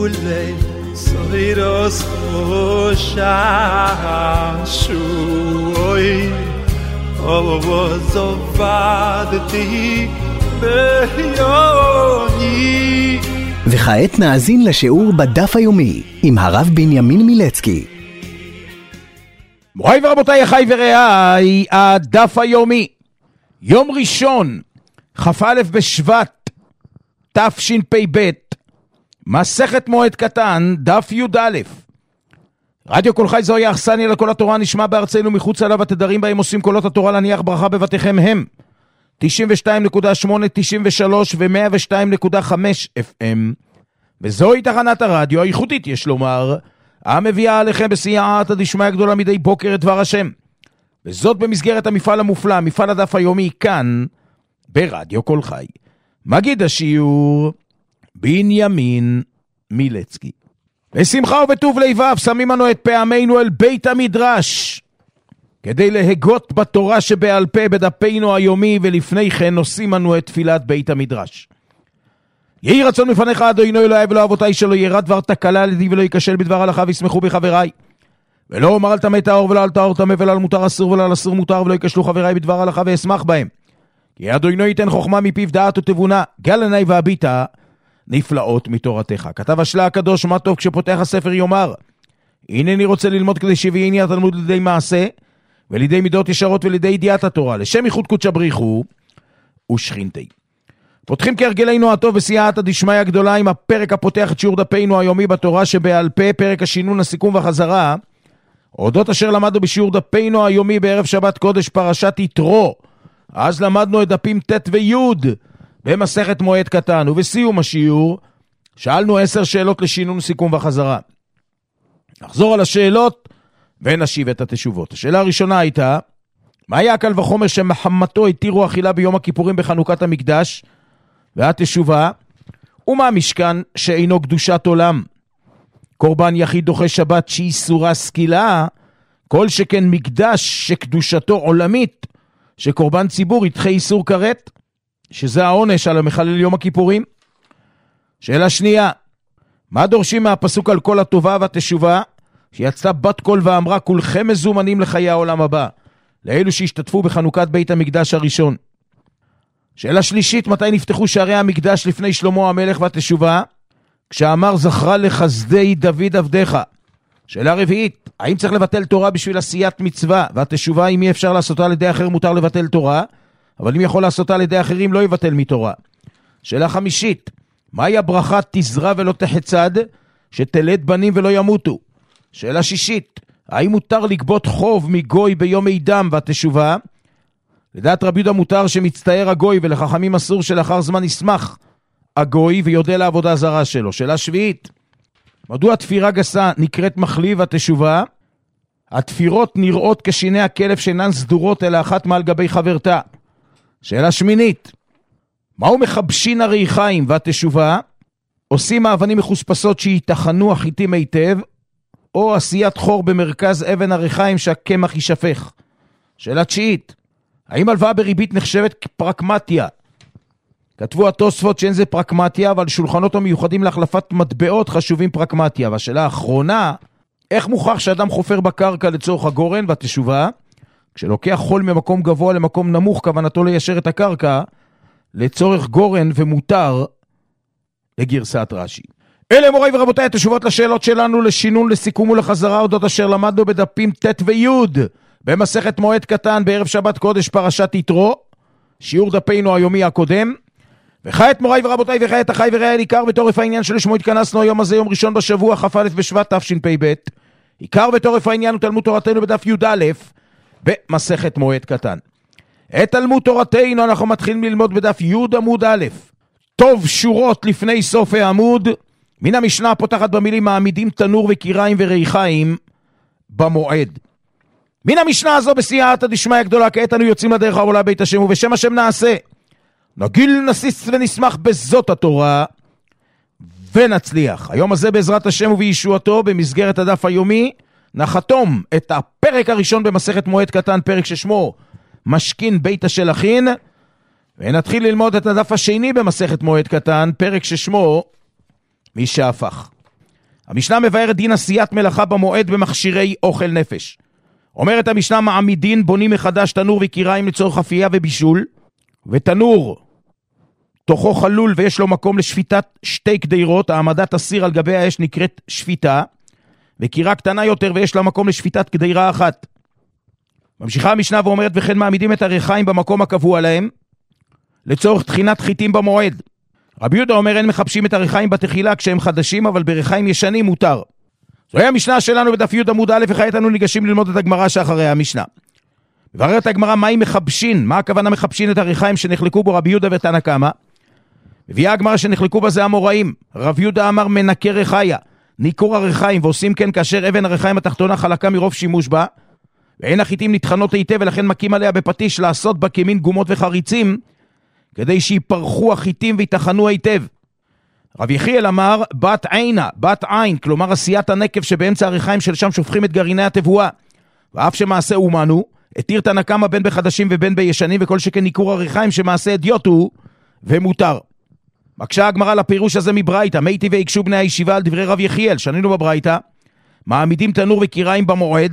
ule soiros shashui ozovadti beyoni. וכעת נאזין לשיעור בדף היומי עם הרב בנימין מילצקי. מוריי ורבותיי, אחיי ורעיי, הדף היומי, יום ראשון, כ"א בשבט תשפ"ב, מסכת מועד קטן, דף י"א. רדיו כל חי זוהי האכסניה לכל התורה, נשמע בארצנו מחוץ עליו, התדרים בהם עושים קולות התורה להניח ברכה בבתיכם הם 92.8, 93 ו-102.5 FM, וזוהי תחנת הרדיו הייחודית, יש לומר, המביאה עליכם בסייעתא דשמיא הגדולה מדי בוקר את דבר השם, וזאת במסגרת המפעל המופלא, מפעל הדף היומי, כאן ברדיו כל חי. מגיד השיעור בנימין מילצקי. בשמחה ובטוב לבב שמים אנו את פעמינו אל בית המדרש, כדי להגות בתורה שבעל פה בדפינו היומי, ולפני כן נושאים אנו את תפילת בית המדרש. יהי רצון מפניך אדוני אלוהי ולא אבותיי, שלא ירא דבר תקלה לידי ולא ייכשל בדבר הלכה, וישמחו בחבריי, ולא אומר אל תמא טהור ולא אל טהור טמא, ולא על מותר אסור ולא על אסור מותר, ולא ייכשלו חבריי בדבר הלכה ואשמח בהם. כי אדוני ייתן חוכמה מפיו דעת ותבונה, גל עיני והביטה נפלאות מתורתך. כתב השלה הקדוש, מה טוב כשפותח הספר יאמר, הנני רוצה ללמוד כדי שביעני התלמוד לידי מעשה, ולידי מידות ישרות ולידי ידיעת התורה, לשם ייחוד קודשא בריחו ושכינתי. פותחים כהרגלנו הטוב בסייעתא דשמיא הגדולה עם הפרק הפותח את שיעור דפינו היומי בתורה שבעל פה, פרק השינון, הסיכום והחזרה, אודות אשר למדנו בשיעור דפינו היומי בערב שבת קודש פרשת יתרו. אז למדנו את דפים ט' וי' במסכת מועד קטן, ובסיום השיעור שאלנו 10 שאלות לשינון, סיכום וחזרה. נחזור על השאלות ונשיב את התשובות. השאלה הראשונה הייתה, מה היה קל וחומר שמחמתו התירו אכילה ביום הכיפורים בחנוכת המקדש? והתשובה, ומה המשכן שאינו קדושת עולם? קורבן יחיד דוחה שבת שאיסורה סקילה, כל שכן מקדש שקדושתו עולמית, שקורבן ציבור ידחה איסור כרת, שזה העונש על המחלל יום הכיפורים. שאלה שנייה, מה דורשים מהפסוק על כל הטובה? והתשובה, שיצאה בת קול ואמרה, כולכם מזומנים לחיי העולם הבא, לאלו שהשתתפו בחנוכת בית המקדש הראשון. שאלה שלישית, מתי נפתחו שערי המקדש לפני שלמה המלך? והתשובה, כשאמר זכרה לחסדי דוד עבדך. שאלה רביעית, האם צריך לבטל תורה בשביל עשיית מצווה? והתשובה, אם אי אפשר לעשותה על ידי אחר מותר לבטל תורה, אבל אם יכול לעשותה על ידי אחרים לא יבטל מתורה. שאלה חמישית, מהי הברכה תזרע ולא תחצד, שתלד בנים ולא ימותו? שאלה שישית, האם מותר לגבות חוב מגוי ביום עידם? והתשובה, לדעת רבי יהודה מותר שמצטער הגוי, ולחכמים אסור שלאחר זמן ישמח הגוי ויודה לעבודה זרה שלו. שאלה שביעית, מדוע תפירה גסה נקראת מחליב? התשובה, התפירות נראות כשיני הכלב שאינן סדורות אלא אחת מעל גבי חברתה. שאלה שמינית, מהו מחבשין הריחיים? והתשובה, עושים האבנים מחוספסות שיתחנו החיטים היטב, או עשיית חור במרכז אבן הריחיים שהקמח יישפך. שאלה תשיעית, האם הלוואה בריבית נחשבת פרקמטיה? כתבו התוספות שאין זה פרקמטיה, אבל שולחנות המיוחדים להחלפת מטבעות חשובים פרקמטיה. והשאלה האחרונה, איך מוכח שאדם חופר בקרקע לצורך הגורן? והתשובה, כשלוקח חול ממקום גבוה למקום נמוך, כוונתו ליישר את הקרקע לצורך גורן ומותר לגרסת רש"י. אלה מוריי ורבותיי התשובות לשאלות שלנו, לשינון, לסיכום ולחזרה, אודות אשר למדנו בדפים ט' וי' במסכת מועד קטן בערב שבת קודש פרשת יתרו, שיעור דפינו היומי הקודם. וכעת מוריי ורבותיי, וכעת אחיי ורעיי, עיקר בתורף העניין שלשמו התכנסנו היום הזה, יום ראשון בשבוע, כ"א בשבט תשפ"ב. עיקר בתורף העניין הוא תלמוד תורתנו בדף י"א במסכת מועד קטן. את תלמוד תורתנו אנחנו מתחילים ללמוד בדף י' עמוד א', טוב שורות לפני סוף העמוד, מן המשנה הפותחת במילים מעמידים תנור וקיריים וריחיים במועד. מן המשנה הזו בסייעתא דשמיא הגדולה, כעת אנו יוצאים לדרך העולה בית השם, ובשם השם נעשה, נגיל נסיס ונשמח בזאת התורה ונצליח. היום הזה בעזרת השם ובישועתו, במסגרת הדף היומי, נחתום את הפרק הראשון במסכת מועד קטן, פרק ששמו משכין בית השלחין, ונתחיל ללמוד את הדף השני במסכת מועד קטן, פרק ששמו מי שהפך. המשנה מבארת דין עשיית מלאכה במועד במכשירי אוכל נפש. אומרת המשנה, מעמידין בונים מחדש תנור וקיריים לצורך אפייה ובישול, ותנור תוכו חלול ויש לו מקום לשפיטת שתי קדירות, העמדת הסיר על גבי האש נקראת שפיטה, וקירה קטנה יותר ויש לה מקום לשפיטת קדירה אחת. ממשיכה המשנה ואומרת, וכן מעמידים את הריחיים במקום הקבוע להם, לצורך תחינת חיטים במועד. רבי יהודה אומר, אין מחפשים את הריחיים בתחילה כשהם חדשים, אבל בריחיים ישנים מותר. זוהי המשנה שלנו בדף י' עמוד א', וכעת אנו ניגשים ללמוד את הגמרא שאחרי המשנה. מבררת הגמרא, מהי מחפשין? מה הכוונה מחפשין את הריחיים שנחלקו בו רבי יהודה ותנא קמא? מביאה הגמרא שנחלקו בזה אמוראים. רבי יהודה אמר מנקה ריחיה, ניקור הריחיים, ועושים כן כאשר אבן הריחיים התחתונה חלקה מרוב שימוש בה, ואין החיטים נטחנות היטב, ולכן מקים עליה בפטיש לעשות בה כמין גומות וחריצים, כדי שיפרחו החיטים ויתחנו היטב. רב יחיאל אמר, בת עינה, בת עין, כלומר עשיית הנקב שבאמצע הריחיים שלשם שופכים את גרעיני התבואה. ואף שמעשה אומנו, התיר תנא קמא בין בחדשים ובין בישנים, וכל שכן ניקור הריחיים שמעשה אדיוט הוא, ומותר. מקשה הגמרא לפירוש הזה מברייתא, מייטי ויקשו בני הישיבה על דברי רב יחיאל, שנינו בברייתא, מעמידים תנור וקיריים במועד,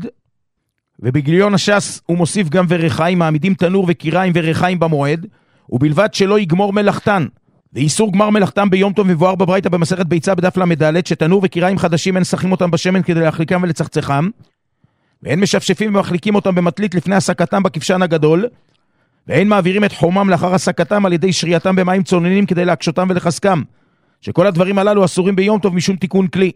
ובגיליון הש"ס הוא מוסיף גם וריחיים, מעמידים תנור וקיריים וריחיים במועד, ובלבד שלא יגמור מלאכתן. ואיסור גמר מלאכתם ביום טוב מבואר בברייתא במסכת ביצה בדף למד' שתנור וקיריים חדשים אין שחים אותם בשמן כדי להחליקם ולצחצחם, ואין משפשפים ומחליקים אותם במטלית לפני הסקתם בכבשן הגדול, ואין מעבירים את חומם לאחר הסקתם על ידי שרייתם במים צוננים כדי להקשותם ולחזקם, שכל הדברים הללו אסורים ביום טוב משום תיקון כלי,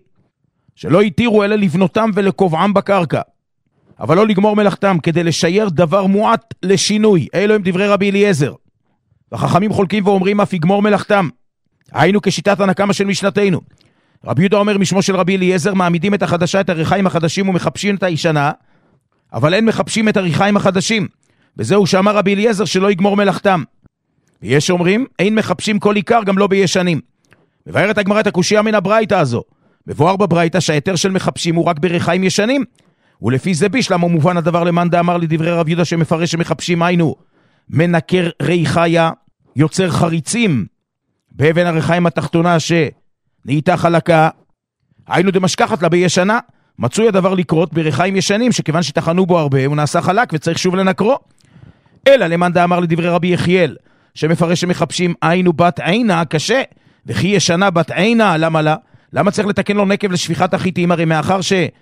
שלא יתירו אלה לבנותם ולקובעם בקרקע, אבל לא לגמור מלאכתם כדי לשייר דבר מועט לשינוי. אלו הם דברי רבי אליעזר. והחכמים חולקים ואומרים אף יגמור מלאכתם, היינו כשיטת תנא קמא של משנתנו. רבי יהודה אומר משמו של רבי אליעזר, מעמידים את החדשה, את הריחיים החדשים, ומחפשים את הישנה, אבל אין מחפשים את הריחיים החדשים. וזהו שאמר רבי אליעזר שלא יגמור מלאכתם. ויש אומרים, אין מחפשים כל עיקר גם לא בישנים. מבארת הגמרא את הקושיה מן הברייתא הזו. מבואר בברייתא שהיתר של מחפשים הוא רק בריחיים ישנים, ולפי זה ביש למה מובן הדבר למאן דאמר לדברי רב יהודה שמפרש שמחפשים היינו מנקר ריחיה, יוצר חריצים באבן הריחיים התחתונה שנהייתה חלקה, היינו דמשכחת לה בישנה. מצוי הדבר לקרות בריחיים ישנים שכיוון שתחנו בו הרבה הוא נעשה חלק וצריך שוב לנקרו. אלא למאן דאמר לדברי רבי יחיאל שמפרש שמחפשים היינו בת עינה קשה, וכי ישנה בת עינה, למה לה? למה צריך לתקן לו נקב לשפיכת החיטים? הרי מאחר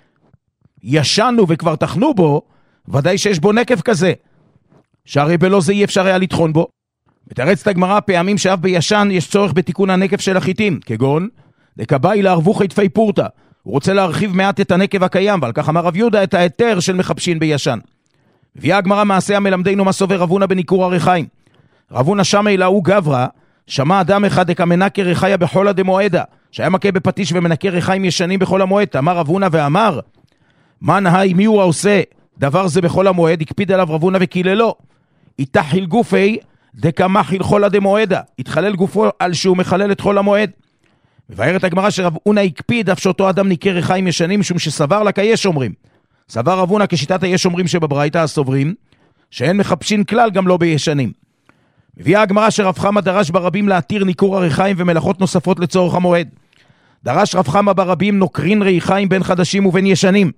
שישנו וכבר תחנו בו, ודאי שיש בו נקב כזה, שהרי בלא זה אי אפשר היה לטחון בו. מתרצת הגמרא פעמים שאף בישן יש צורך בתיקון הנקב של החיטים, כגון דקבאי לערבו חיטפי פורטה, הוא רוצה להרחיב מעט את הנקב הקיים, ועל כך אמר רב יהודה את ההיתר של מחפשין בישן. מביאה הגמרא מעשה המלמדנו מה סובר רב הונא בניקור הריחיים. רב הונא שמע אלהו גברא, שמע אדם אחד דקמנקה ריחיה בחולה דמועדה, שהיה מכה בפטיש ומנקה ריחיים ישנים בכל המועד. אמר רב הונא ואמר, מן היי מי הוא העושה דבר זה בכל המועד? הקפיד עליו רב הונא וקיללו, יתחיל גופי דקמחיל חולה דמועדה, התחלל גופו על שהוא מחלל את חול המועד. מבארת הגמרא שרב הונא הקפיד אף שאותו אדם ניקר ריחיים ישנים משום שסבר לה כיש אומרים. סבר רב הונא כשיטת היש אומרים שבברייתא הסוברים שאין מחפשין כלל גם לא בישנים. מביאה הגמרא שרב חמא דרש ברבים להתיר ניקור הריחיים ומלאכות נוספות לצורך המועד. דרש רב חמא ברבים נוקרין ריחיים בין חדשים ובין ישנים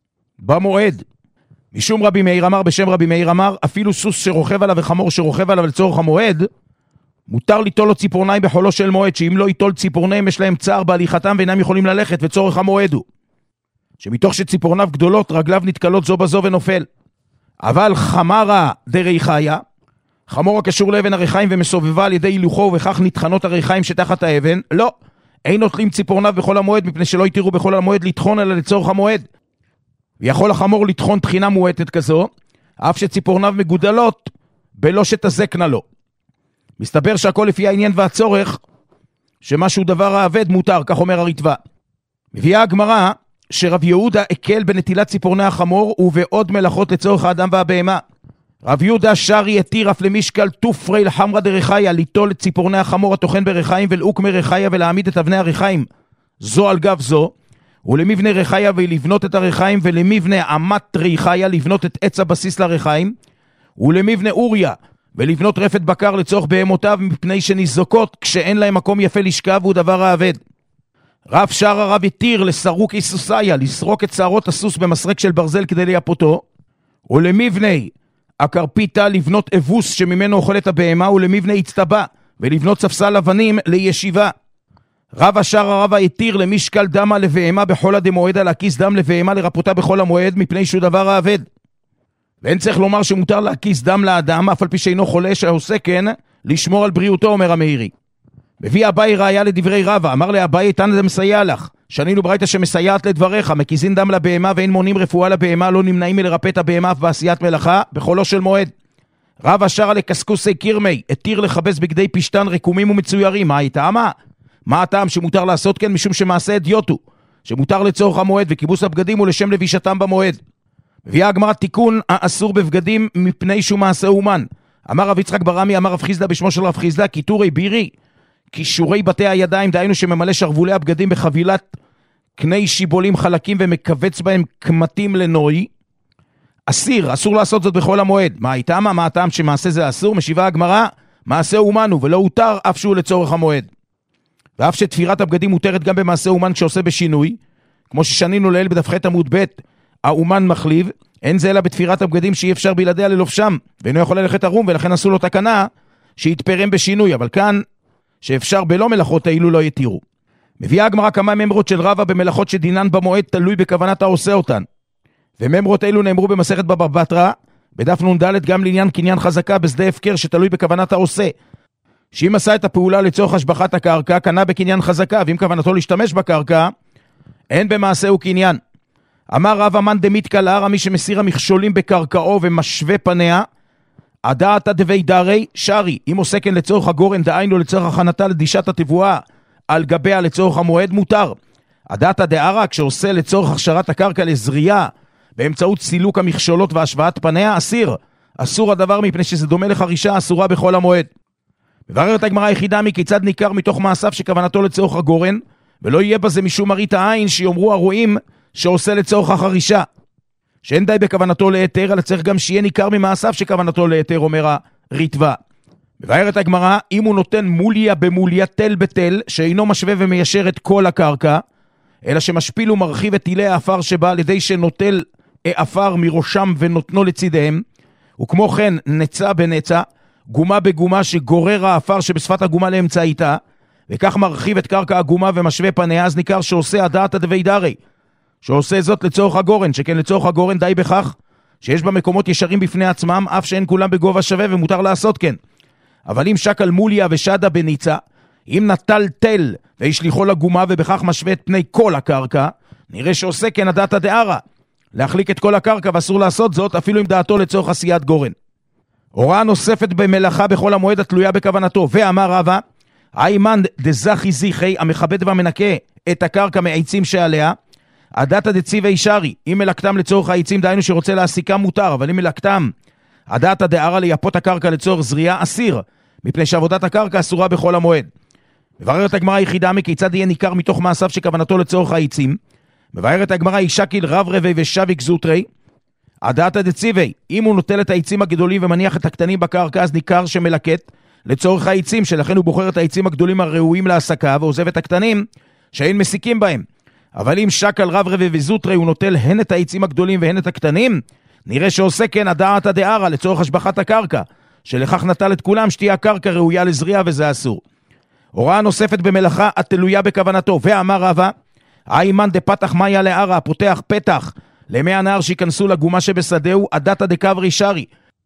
במועד. משום רבי מאיר אמר, בשם רבי מאיר אמר, אפילו סוס שרוכב עליו וחמור שרוכב עליו לצורך המועד, מותר ליטול לו ציפורניים בחולו של מועד, שאם לא ייטול ציפורניים יש להם צער בהליכתם ואינם יכולים ללכת, וצורך המועד הוא שמתוך שציפורניו גדולות רגליו נתקלות זו בזו ונופל. אבל חמרה דריחיה, חמור הקשור לאבן הריחיים ומסובבה על ידי הילוכו, ובכך נטחנות הריחיים שתחת האבן, לא, אין נוטלים ציפורניו בכל המועד, מפני שלא יתירו בכל המועד לטחון אלא לצורך המועד. ויכול החמור לטחון תחינה מועטת כזו, אף שציפורניו מגודלות בלא שתזקנה לו. מסתבר שהכל לפי העניין והצורך, שמשהו דבר האבד מותר, כך אומר הרטב"א. מביאה הגמרא שרב יהודה הקל בנטילת ציפורני החמור ובעוד מלאכות לצורך האדם והבהמה. רב יהודה שרי התיר אף למשקל תופרי לחמרה דריחיה, ליטול את ציפורני החמור התוכן בריחיים ולעוק מריחיה ולהעמיד את אבני הריחיים זו על גב זו, ולמבנה ריחיה ולבנות את הריחיים, ולמבנה אמת ריחיה לבנות את עץ הבסיס לריחיים, ולמבנה אוריה ולבנות רפת בקר לצורך בהמותיו, מפני שניזוקות כשאין להם מקום יפה לשכב, הוא דבר האבד. רב שר הרב התיר לסרוק איסוסיה, לסרוק את שערות הסוס במסרק של ברזל כדי לייפותו, ולמבני הקרפיתה לבנות אבוס שממנו אוכלת הבהמה, ולמבני הצטבה, ולבנות ספסל אבנים לישיבה. רב אשר הרב התיר למשקל דמה לבהמה בכל הדמועדה, להקיס דם לבהמה לרפותה בכל המועד, מפני שהוא דבר האבד. ואין צריך לומר שמותר להקיס דם לאדם, אף על פי שאינו חולה, שעושה כן לשמור על בריאותו, אומר המאירי. מביא אביי ראיה לדברי רבא, אמר לאביי, איתן זה מסייע לך, שנינו ברייתא שמסייעת לדבריך, מקיזין דם לבהמה ואין מונים רפואה לבהמה, לא נמנעים מלרפא את הבהמה אף בעשיית מלאכה, בחולו של מועד. רב אשר לקסקוסי קירמי, התיר לחבס בגדי פשטן רקומים ומצוירים, מה הייתה? מה הטעם שמותר לעשות כן? משום שמעשה אדיוטו, שמותר לצורך המועד, וכיבוס הבגדים הוא לשם לבישתם במועד. מביאה הגמרא תיקון האסור בבגדים מפני שהוא מעשה אומן. אמר רב יצחק ברמי, אמר רב חיסדא בשמו של רב חיסדא, קיטורי בירי, קישורי בתי הידיים, דהיינו שממלא שרבולי הבגדים בחבילת קני שיבולים חלקים ומקבץ בהם קמטים לנוי, אסיר, אסור לעשות זאת בכל המועד. מה הייתה? מה הטעם שמעשה זה אסור? משיבה הגמרא, מעשה אומן הוא ולא הותר אף שהוא לצורך המועד. ואף שתפירת הבגדים מותרת גם במעשה אומן שעושה בשינוי, כמו ששנינו לעיל בדף ח' עמוד ב', האומן מחליב, אין זה אלא בתפירת הבגדים שאי אפשר בלעדיה ללובשם, ואינו יכול ללכת ערום, ולכן עשו לו תקנה שיתפרם בשינוי, אבל כאן שאפשר בלא מלאכות האלו לא יתירו. מביאה הגמרא כמה ממרות של רבא במלאכות שדינן במועד תלוי בכוונת העושה אותן, וממרות אלו נאמרו במסכת בבא בתרא, בדף נ"ד גם לעניין קניין חזקה בשדה הפקר שתלוי בכוונת העושה, שאם עשה את הפעולה לצורך השבחת הקרקע, קנה בקניין חזקה, ואם כוונתו להשתמש בקרקע, אין במעשהו קניין. אמר רב אמן דמית קלערה, מי שמסיר המכשולים בקרקעו ומשווה פניה, הדעת דבי דרי שרי, אם עושה כן לצורך הגורן, דהיינו לצורך הכנתה לדישת התבואה על גביה לצורך המועד, מותר. הדעת דערה, כשעושה לצורך הכשרת הקרקע לזריעה, באמצעות סילוק המכשולות והשוואת פניה, אסור הדבר מפני שזה דומה לחרישה אסורה בכל המועד. מבררת הגמרא היחידה מכיצד ניכר מתוך מעשיו שכוונתו לצורך הגורן, ולא יהיה בזה משום מראית העין שיאמרו הרואים שעושה לצורך החרישה. שאין די בכוונתו להתר, אלא צריך גם שיהיה ניכר ממעשיו שכוונתו להתר, אומר הריטב"א. מבארת הגמרא, אם הוא נותן מוליה במוליה, תל בתל, שאינו משווה ומיישר את כל הקרקע, אלא שמשפיל ומרחיב את תילי האפר שבה, על ידי שנוטל האפר מראשם ונותנו לצידיהם, וכמו כן נצא בנצא, גומה בגומה שגורר האפר שבשפת הגומה לאמצעיתה, וכך מרחיב את קרקע הגומה ומשווה פניה, אז ניכר שעושה הדעת דבי דרי, שעושה זאת לצורך הגורן, שכן לצורך הגורן די בכך שיש במקומות ישרים בפני עצמם, אף שאין כולם בגובה שווה ומותר לעשות כן. אבל אם שקל מוליה ושדה בניצה, אם נטל תל וישליחו לגומה ובכך משווה את פני כל הקרקע, נראה שעושה כן הדעת דערה, להחליק את כל הקרקע, ואסור לעשות זאת אפילו עם דעתו לצורך עשיית גורן. הוראה נוספת במלאכה בכל המועד התלויה בכוונתו, ואמר רבא, איימן דזכי זיכי, המכבד והמנקה את הקרקע מעצים שעליה, הדתא דציווי שרי, אם מלקתם לצורך העצים, דהיינו שרוצה להסיקם מותר, אבל אם מלקתם הדתא דערה ליפות הקרקע לצורך זריעה, אסיר, מפני שעבודת הקרקע אסורה בכל המועד. מבררת הגמרא היחידה מכיצד יהיה ניכר מתוך מעשיו שכוונתו לצורך העצים. מבארת הגמרא ישקיל רב רבי ושביק זוטרי, הדתא דציווי, אם הוא נוטל את העצים הגדולים ומניח את הקטנים בקרקע, אז ניכר שמלקט לצורך העצים, שלכן הוא בוחר את העצים הגדולים הראויים להסקה, ועוזב את הקטנים שאין מסיקים בהם. אבל אם שקל רב רבי וזוטרי הוא נוטל הן את העצים הגדולים והן את הקטנים, נראה שעושה כן הדעת דערה לצורך השבחת הקרקע, שלכך נטל את כולם שתהיה הקרקע ראויה לזריעה, וזה אסור. הוראה נוספת במלאכה התלויה בכוונתו, ואמר רבא, איימן דפתח מאיה לערה, הפותח פתח למי הנהר שיכנסו לגומה שבשדהו, הדתא דקברי שרי,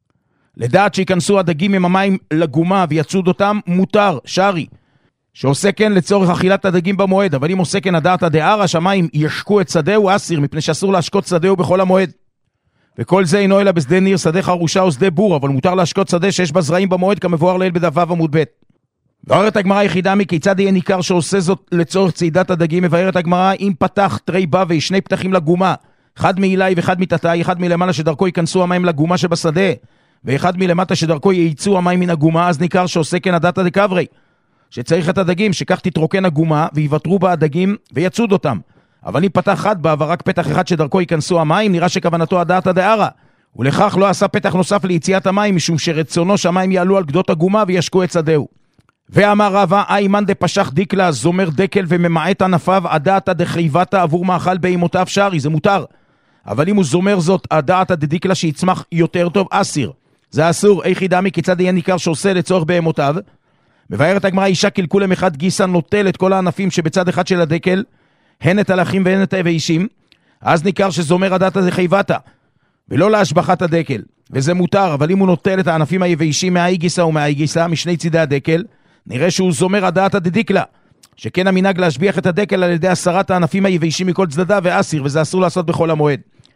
לדעת שיכנסו הדגים עם המים לגומה ויצוד אותם, מותר, שרי, שעושה כן לצורך אכילת הדגים במועד. אבל אם עושה כן הדתא דערה, שהמים ישקו את שדהו, אסיר, מפני שאסור להשקות שדהו בכל המועד. וכל זה אינו אלא בשדה ניר, שדה חרושה או שדה בור, אבל מותר להשקות שדה שיש בה זרעים במועד, כמבואר לעיל בדף ו' עמוד ב'. מבארת הגמרא היחידה מכיצד יהיה ניכר שעושה זאת לצורך צעידת הדגים. מבארת הגמרא, אם פתח תרי בווי, שני פתחים לגומה, אחד מעילי ואחד מתחתיה, אחד מלמעלה שדרכו ייכנסו המים לגומה שבשדה, ואחד מלמטה שדרכו ייצאו המים מן הגומה, אז ניכר שעושה כן הדתא דקברי, שצריך את הדגים, שכך תתרוקן הגומה ויוותרו בה הדגים ויצוד אותם. אבל אם פתח אחד בה ורק פתח אחד שדרכו ייכנסו המים, נראה שכוונתו הדתא דערה, ולכך לא עשה פתח נוסף ליציאת המים, משום שרצונו שהמים יעלו על גדות הגומה וישקו את שדהו. ואמר רבא, איימן דפשח דיקלה, זומר דקל וממעט ענפיו, עדעתא דחייבתא עבור מאכל בהמותיו שרי, זה מותר. אבל אם הוא זומר זאת, עדעתא דדיקלה שיצמח יותר טוב, אסיר. זה אסור, איך ידעמי כיצד יהיה ניכר שעושה לצורך בהמותיו. מבארת הגמרא, אישה קלקולם אחד גיסה, נוטל את כל הענפים שבצד אחד של הדקל, הן את הלחים והן את היבשים, אז ניכר שזומר עדעתא דחייבתא, ולא להשבחת הדקל. וזה מותר, אבל אם הוא נוטל את הענפים היבשים מהאי גיסה ומהאי גיסה, משני צידי הדקל, נראה שהוא זומר עדעתא דדיקלה, שכן המנהג להשביח את הדקל על ידי הסרת הענפים היבשים מכל צדדיו ואסיר, וזה אסור לעשות בכל המועד.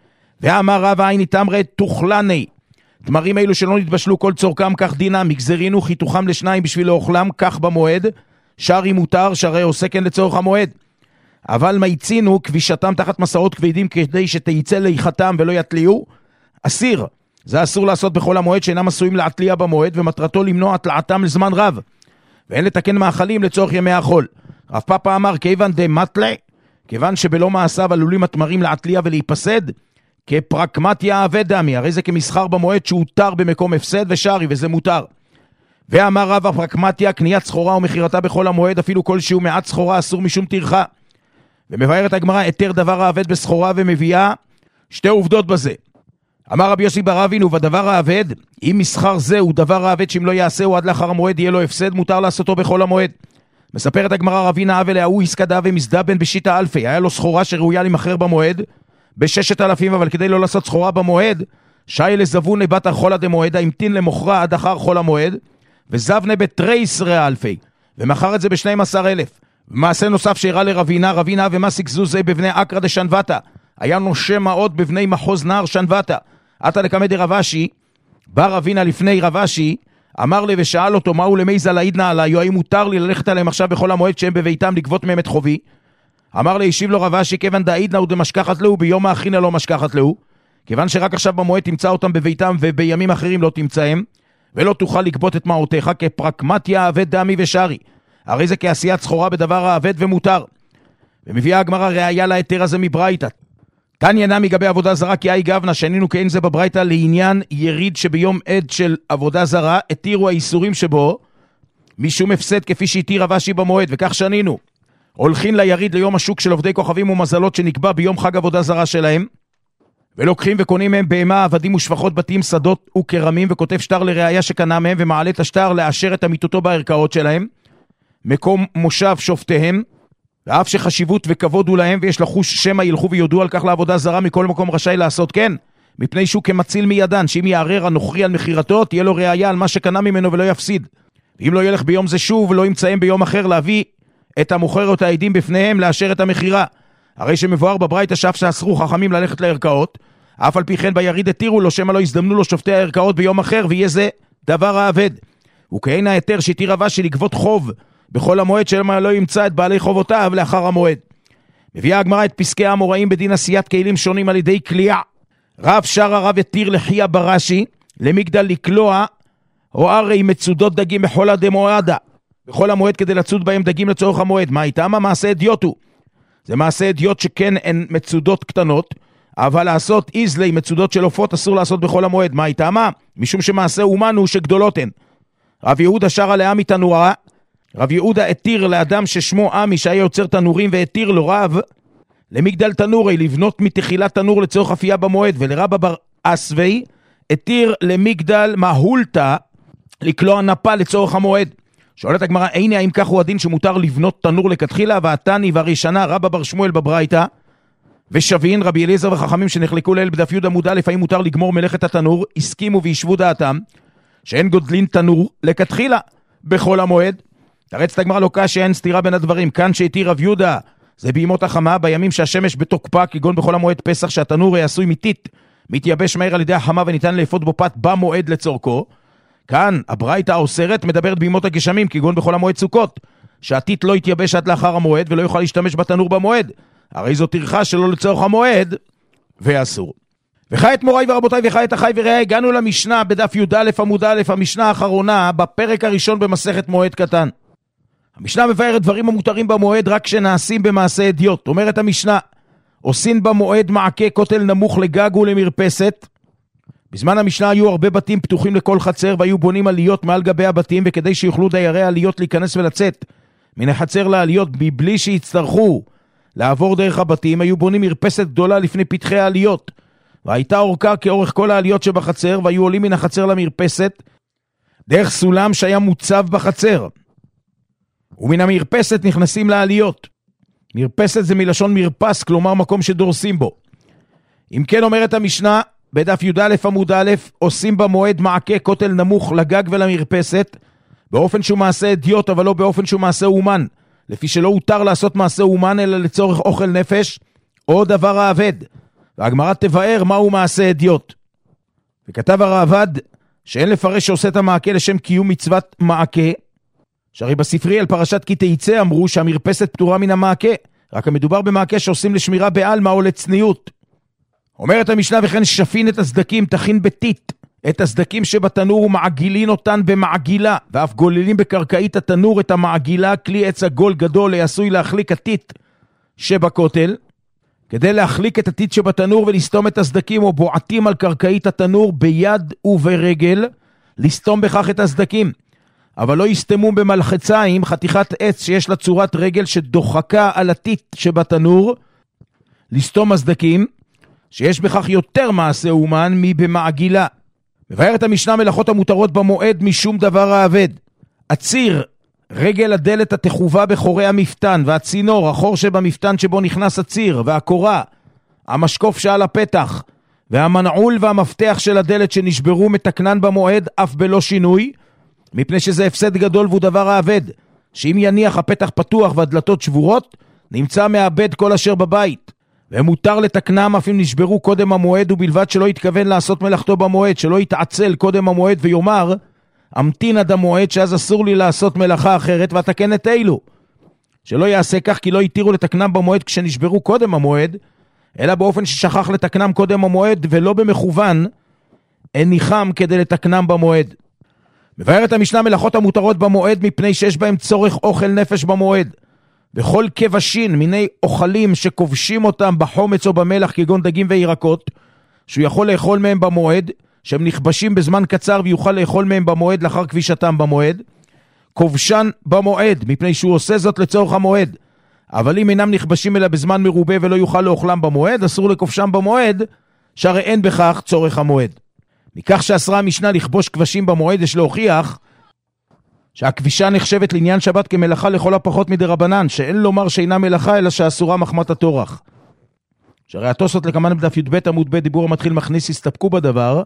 ואמר רבא, עיני תמרי תוכלני, תמרים אלו שלא נתבשלו כל צורכם כך דינם, מגזרינו חיתוכם לשניים בשביל לאוכלם כך במועד, שרי מותר, שרי עושה כן לצורך המועד. אבל מייצינו כבישתם תחת מסעות כבדים כדי שתייצא ליחתם ולא יתליעו, אסיר. זה אסור לעשות בכל המועד שאינם עשויים להתליע במועד, ומטרתו למנוע התלעתם לזמן רב. ואין לתקן מאכלים לצורך ימי החול. רב פאפא אמר, כיוון דמטלה, כיוון שבלא מעשיו עלולים התמרים להתליע ולהיפסד, כפרקמטיה עבד דמי, הרי זה כמסחר במועד שהותר במקום הפסד ושרי, וזה מותר. ואמר רב הפרקמטיה, קניית סחורה ומחירתה בכל המועד, אפילו כלשהו מעט סחורה אסור משום טרחה. ומבארת הגמרא, היתר דבר העבד בסחורה ומביאה שתי עובדות בזה. אמר רבי יוסי בר אבינו, ובדבר העבד, אם מסחר זה הוא דבר העבד שאם לא יעשהו עד לאחר המועד יהיה לו הפסד, מותר לעשותו בכל המועד. מספרת הגמרא, רבי נאה ולהוא הסקדה ומזדבן בשיטה אלפי, היה לו סחורה שראויה למחר במועד ב6,000, אבל כדי לא לעשות סחורה במועד, שי לזבון לבת החולה דמועד, המתין למוכרה עד אחר חול המועד, וזבנה בתריסרה אלפי, ומחר את זה ב12,000. ומעשה נוסף שהראה לרבינה, רבינה ומה סגזו זה בבני אקרא דשנבטה, היה נושם מאוד בבני מחוז נער שנבטה. עתה לקמא דרבשי, בא רבינה לפני רבשי, אמר לי ושאל אותו, מהו למייזא לעידנא עליי, האם מותר לי ללכת עליהם עכשיו בכל המועד כשהם בביתם לגבות מהם את חובי? אמר לי, השיב לו רבשי, כיוון דעידנא ודמשכחת לו, ביום האחרינא לא משכחת לו, כיוון שרק עכשיו במועד תמצא אותם בביתם ובימים אחרים לא תמצאם, ולא תוכל לגבות את מעותיך, כפרקמטיה עבד דמי ושרי, הרי זה כעשיית סחורה בדבר העבד ומותר. ומביאה הגמרא ראיה להיתר הזה מברייתא. תניא נמי גבי עבודה זרה כי אי גבנה, שנינו כאין זה בברייתא לעניין יריד שביום עד של עבודה זרה התירו האיסורים שבו משום הפסד כפי שהתיר רבשי במועד, וכך שנינו הולכים ליריד ליום השוק של עובדי כוכבים ומזלות שנקבע ביום חג עבודה זרה שלהם, ולוקחים וקונים מהם בהמה, עבדים ושפחות, בתים, שדות וקרמים, וכותב שטר לראיה שקנה מהם ומעלה את השטר לאשר את אמיתותו בערכאות שלהם, מקום מושב שופטיהם, ואף שחשיבות וכבוד הוא להם ויש לחוש שמא ילכו ויודעו על כך לעבודה זרה, מכל מקום רשאי לעשות כן, מפני שהוא כמציל מידן, שאם יערר הנוכרי על מחירתו תהיה לו ראיה על מה שקנה ממנו ולא יפסיד. ואם לא ילך ביום זה שוב ולא ימצאים ביום אחר להביא את המוכר או את העדים בפניהם לאשר את המחירה, הרי שמבואר בברייתא שאף שאסרו חכמים ללכת לערכאות, אף על פי כן ביריד התירו לו שמא לא יזדמנו לו שופטי הערכאות ביום אחר, ויהיה זה דבר העבד. וכהנה היתר שהתיר רבשי לגבות חוב בכל המועד שלמה לא ימצא את בעלי חובותיו לאחר המועד. מביאה הגמרא את פסקי האמוראים בדין עשיית כלים שונים על ידי קליעה. רב שר הרב יתיר לחיה ברש"י למגדל לקלוע או הרי מצודות דגים בחולה דמועדה, בכל המועד כדי לצוד בהם דגים לצורך המועד. מה איתם? המעשה אדיוט הוא. זה מעשה אדיוט שכן הן מצודות קטנות, אבל לעשות איזלי מצודות של עופות אסור לעשות בכל המועד. מה איתם? משום שמעשה אומן הוא שגדולות הן. רב יהודה שר עמי תנורה, רב יהודה התיר לאדם ששמו עמי שהיה יוצר תנורים, והתיר לו רב למגדל תנורי לבנות מתחילת תנור לצורך אפייה במועד, ולרבא בר אסווי התיר למגדל מהולתא לקלוע נפה לצורך המועד. שואלת הגמרא, הנה האם כך הוא הדין שמותר לבנות תנור לכתחילה? והתני והראשונה רבא בר שמואל בברייתא ושבין רבי אליעזר וחכמים שנחלקו לאל בדף י' עמוד א' האם מותר לגמור מלאכת התנור, הסכימו וישבו דעתם שאין גודלין תנור לכתחילה בכל המועד. תרצת הגמרא לא קשה, אין סתירה בין הדברים. כאן שהתיר רב יהודה זה בימות החמה, בימים שהשמש בתוקפה, כגון בכל המועד פסח שהתנור עשוי מיתית, מתייבש מהר על ידי החמה וניתן לאפות בו פת במועד לצורכו. כאן הברייתא האוסרת מדברת בימות הגשמים, כגון בכל המועד סוכות, שהתית לא יתייבש עד לאחר המועד ולא יוכל להשתמש בתנור במועד, הרי זו טרחה שלא לצורך המועד ואסור. וחי את מוריי ורבותיי וחי את אחי ורעי, הגענו למשנה בדף י"א עמוד א', המשנה האחרונה בפרק הראשון במסכת מועד קטן. המשנה מבארת דברים המותרים במועד רק שנעשים במעשה אדיוט. אומרת המשנה, עושים במועד מעקה כותל נמוך לגג ולמרפסת, בזמן המשנה היו הרבה בתים פתוחים לכל חצר, והיו בונים עליות מעל גבי הבתים, וכדי שיוכלו דיירי העליות להיכנס ולצאת מן החצר לעליות, מבלי שיצטרכו לעבור דרך הבתים, היו בונים מרפסת גדולה לפני פתחי העליות, והייתה אורכה כאורך כל העליות שבחצר, והיו עולים מן החצר למרפסת, דרך סולם שהיה מוצב בחצר, ומן המרפסת נכנסים לעליות. מרפסת זה מלשון מרפס, כלומר מקום שדורסים בו. אם כן אומרת המשנה, בדף י"א עמוד א', עושים במועד מעקה כותל נמוך לגג ולמרפסת, באופן שהוא מעשה אדיוט, אבל לא באופן שהוא מעשה אומן, לפי שלא הותר לעשות מעשה אומן, אלא לצורך אוכל נפש, או דבר האבד. והגמרא תבאר מהו מעשה אדיוט. וכתב הרעב"ד, שאין לפרש שעושה את המעקה לשם קיום מצוות מעקה, שהרי בספרי על פרשת כי תיצא אמרו שהמרפסת פטורה מן המעקה, רק המדובר במעקה שעושים לשמירה בעלמא או לצניעות. אומרת המשנה, וכן שפין את הסדקים, תכין בתית את הסדקים שבתנור ומעגילין אותן במעגילה, ואף גוללים בקרקעית התנור את המעגילה, כלי עץ עגול גדול עשוי להחליק התית שבכותל, כדי להחליק את התית שבתנור ולסתום את הסדקים, או בועטים על קרקעית התנור ביד וברגל, לסתום בכך את הסדקים. אבל לא יסתמו במלחציים חתיכת עץ שיש לה צורת רגל שדוחקה על התית שבתנור, לסתום הסדקים, שיש בכך יותר מעשה אומן מבמעגילה. מבארת המשנה מלאכות המותרות במועד משום דבר האבד. הציר, רגל הדלת התחובה בחורי המפתן, והצינור, החור שבמפתן שבו נכנס הציר, והקורה, המשקוף שעל הפתח, והמנעול והמפתח של הדלת שנשברו מתקנן במועד אף בלא שינוי, מפני שזה הפסד גדול והוא דבר האבד, שאם יניח הפתח פתוח והדלתות שבורות, נמצא מאבד כל אשר בבית. ומותר לתקנם אף אם נשברו קודם המועד, ובלבד שלא יתכוון לעשות מלאכתו במועד, שלא יתעצל קודם המועד ויאמר, אמתין עד המועד שאז אסור לי לעשות מלאכה אחרת ואתקן את אילו. שלא יעשה כך כי לא יתירו לתקנם במועד כשנשברו קודם המועד, אלא באופן ששכח לתקנם קודם המועד ולא במכוון, הניחם כדי לתקנם במועד. מבארת המשנה מלאכות המותרות במועד מפני שיש בהם צורך אוכל נפש במועד. וכל כבשין מיני אוכלים שכובשים אותם בחומץ או במלח כגון דגים וירקות, שהוא יכול לאכול מהם במועד, שהם נכבשים בזמן קצר ויוכל לאכול מהם במועד לאחר כבישתם במועד, כובשן במועד, מפני שהוא עושה זאת לצורך המועד. אבל אם אינם נכבשים אלא בזמן מרובה ולא יוכל לאוכלם במועד, אסור לכובשם במועד, שהרי אין בכך צורך המועד. מכך שאסרה המשנה לכבוש כבשים במועד, יש להוכיח שהכבישה נחשבת לעניין שבת כמלאכה לכל הפחות מדרבנן, שאין לומר שאינה מלאכה אלא שאסורה מחמת התורח. שהרי התוספות לכמן בדף י"ב עמוד ב' דיבור המתחיל מכניס הסתפקו בדבר,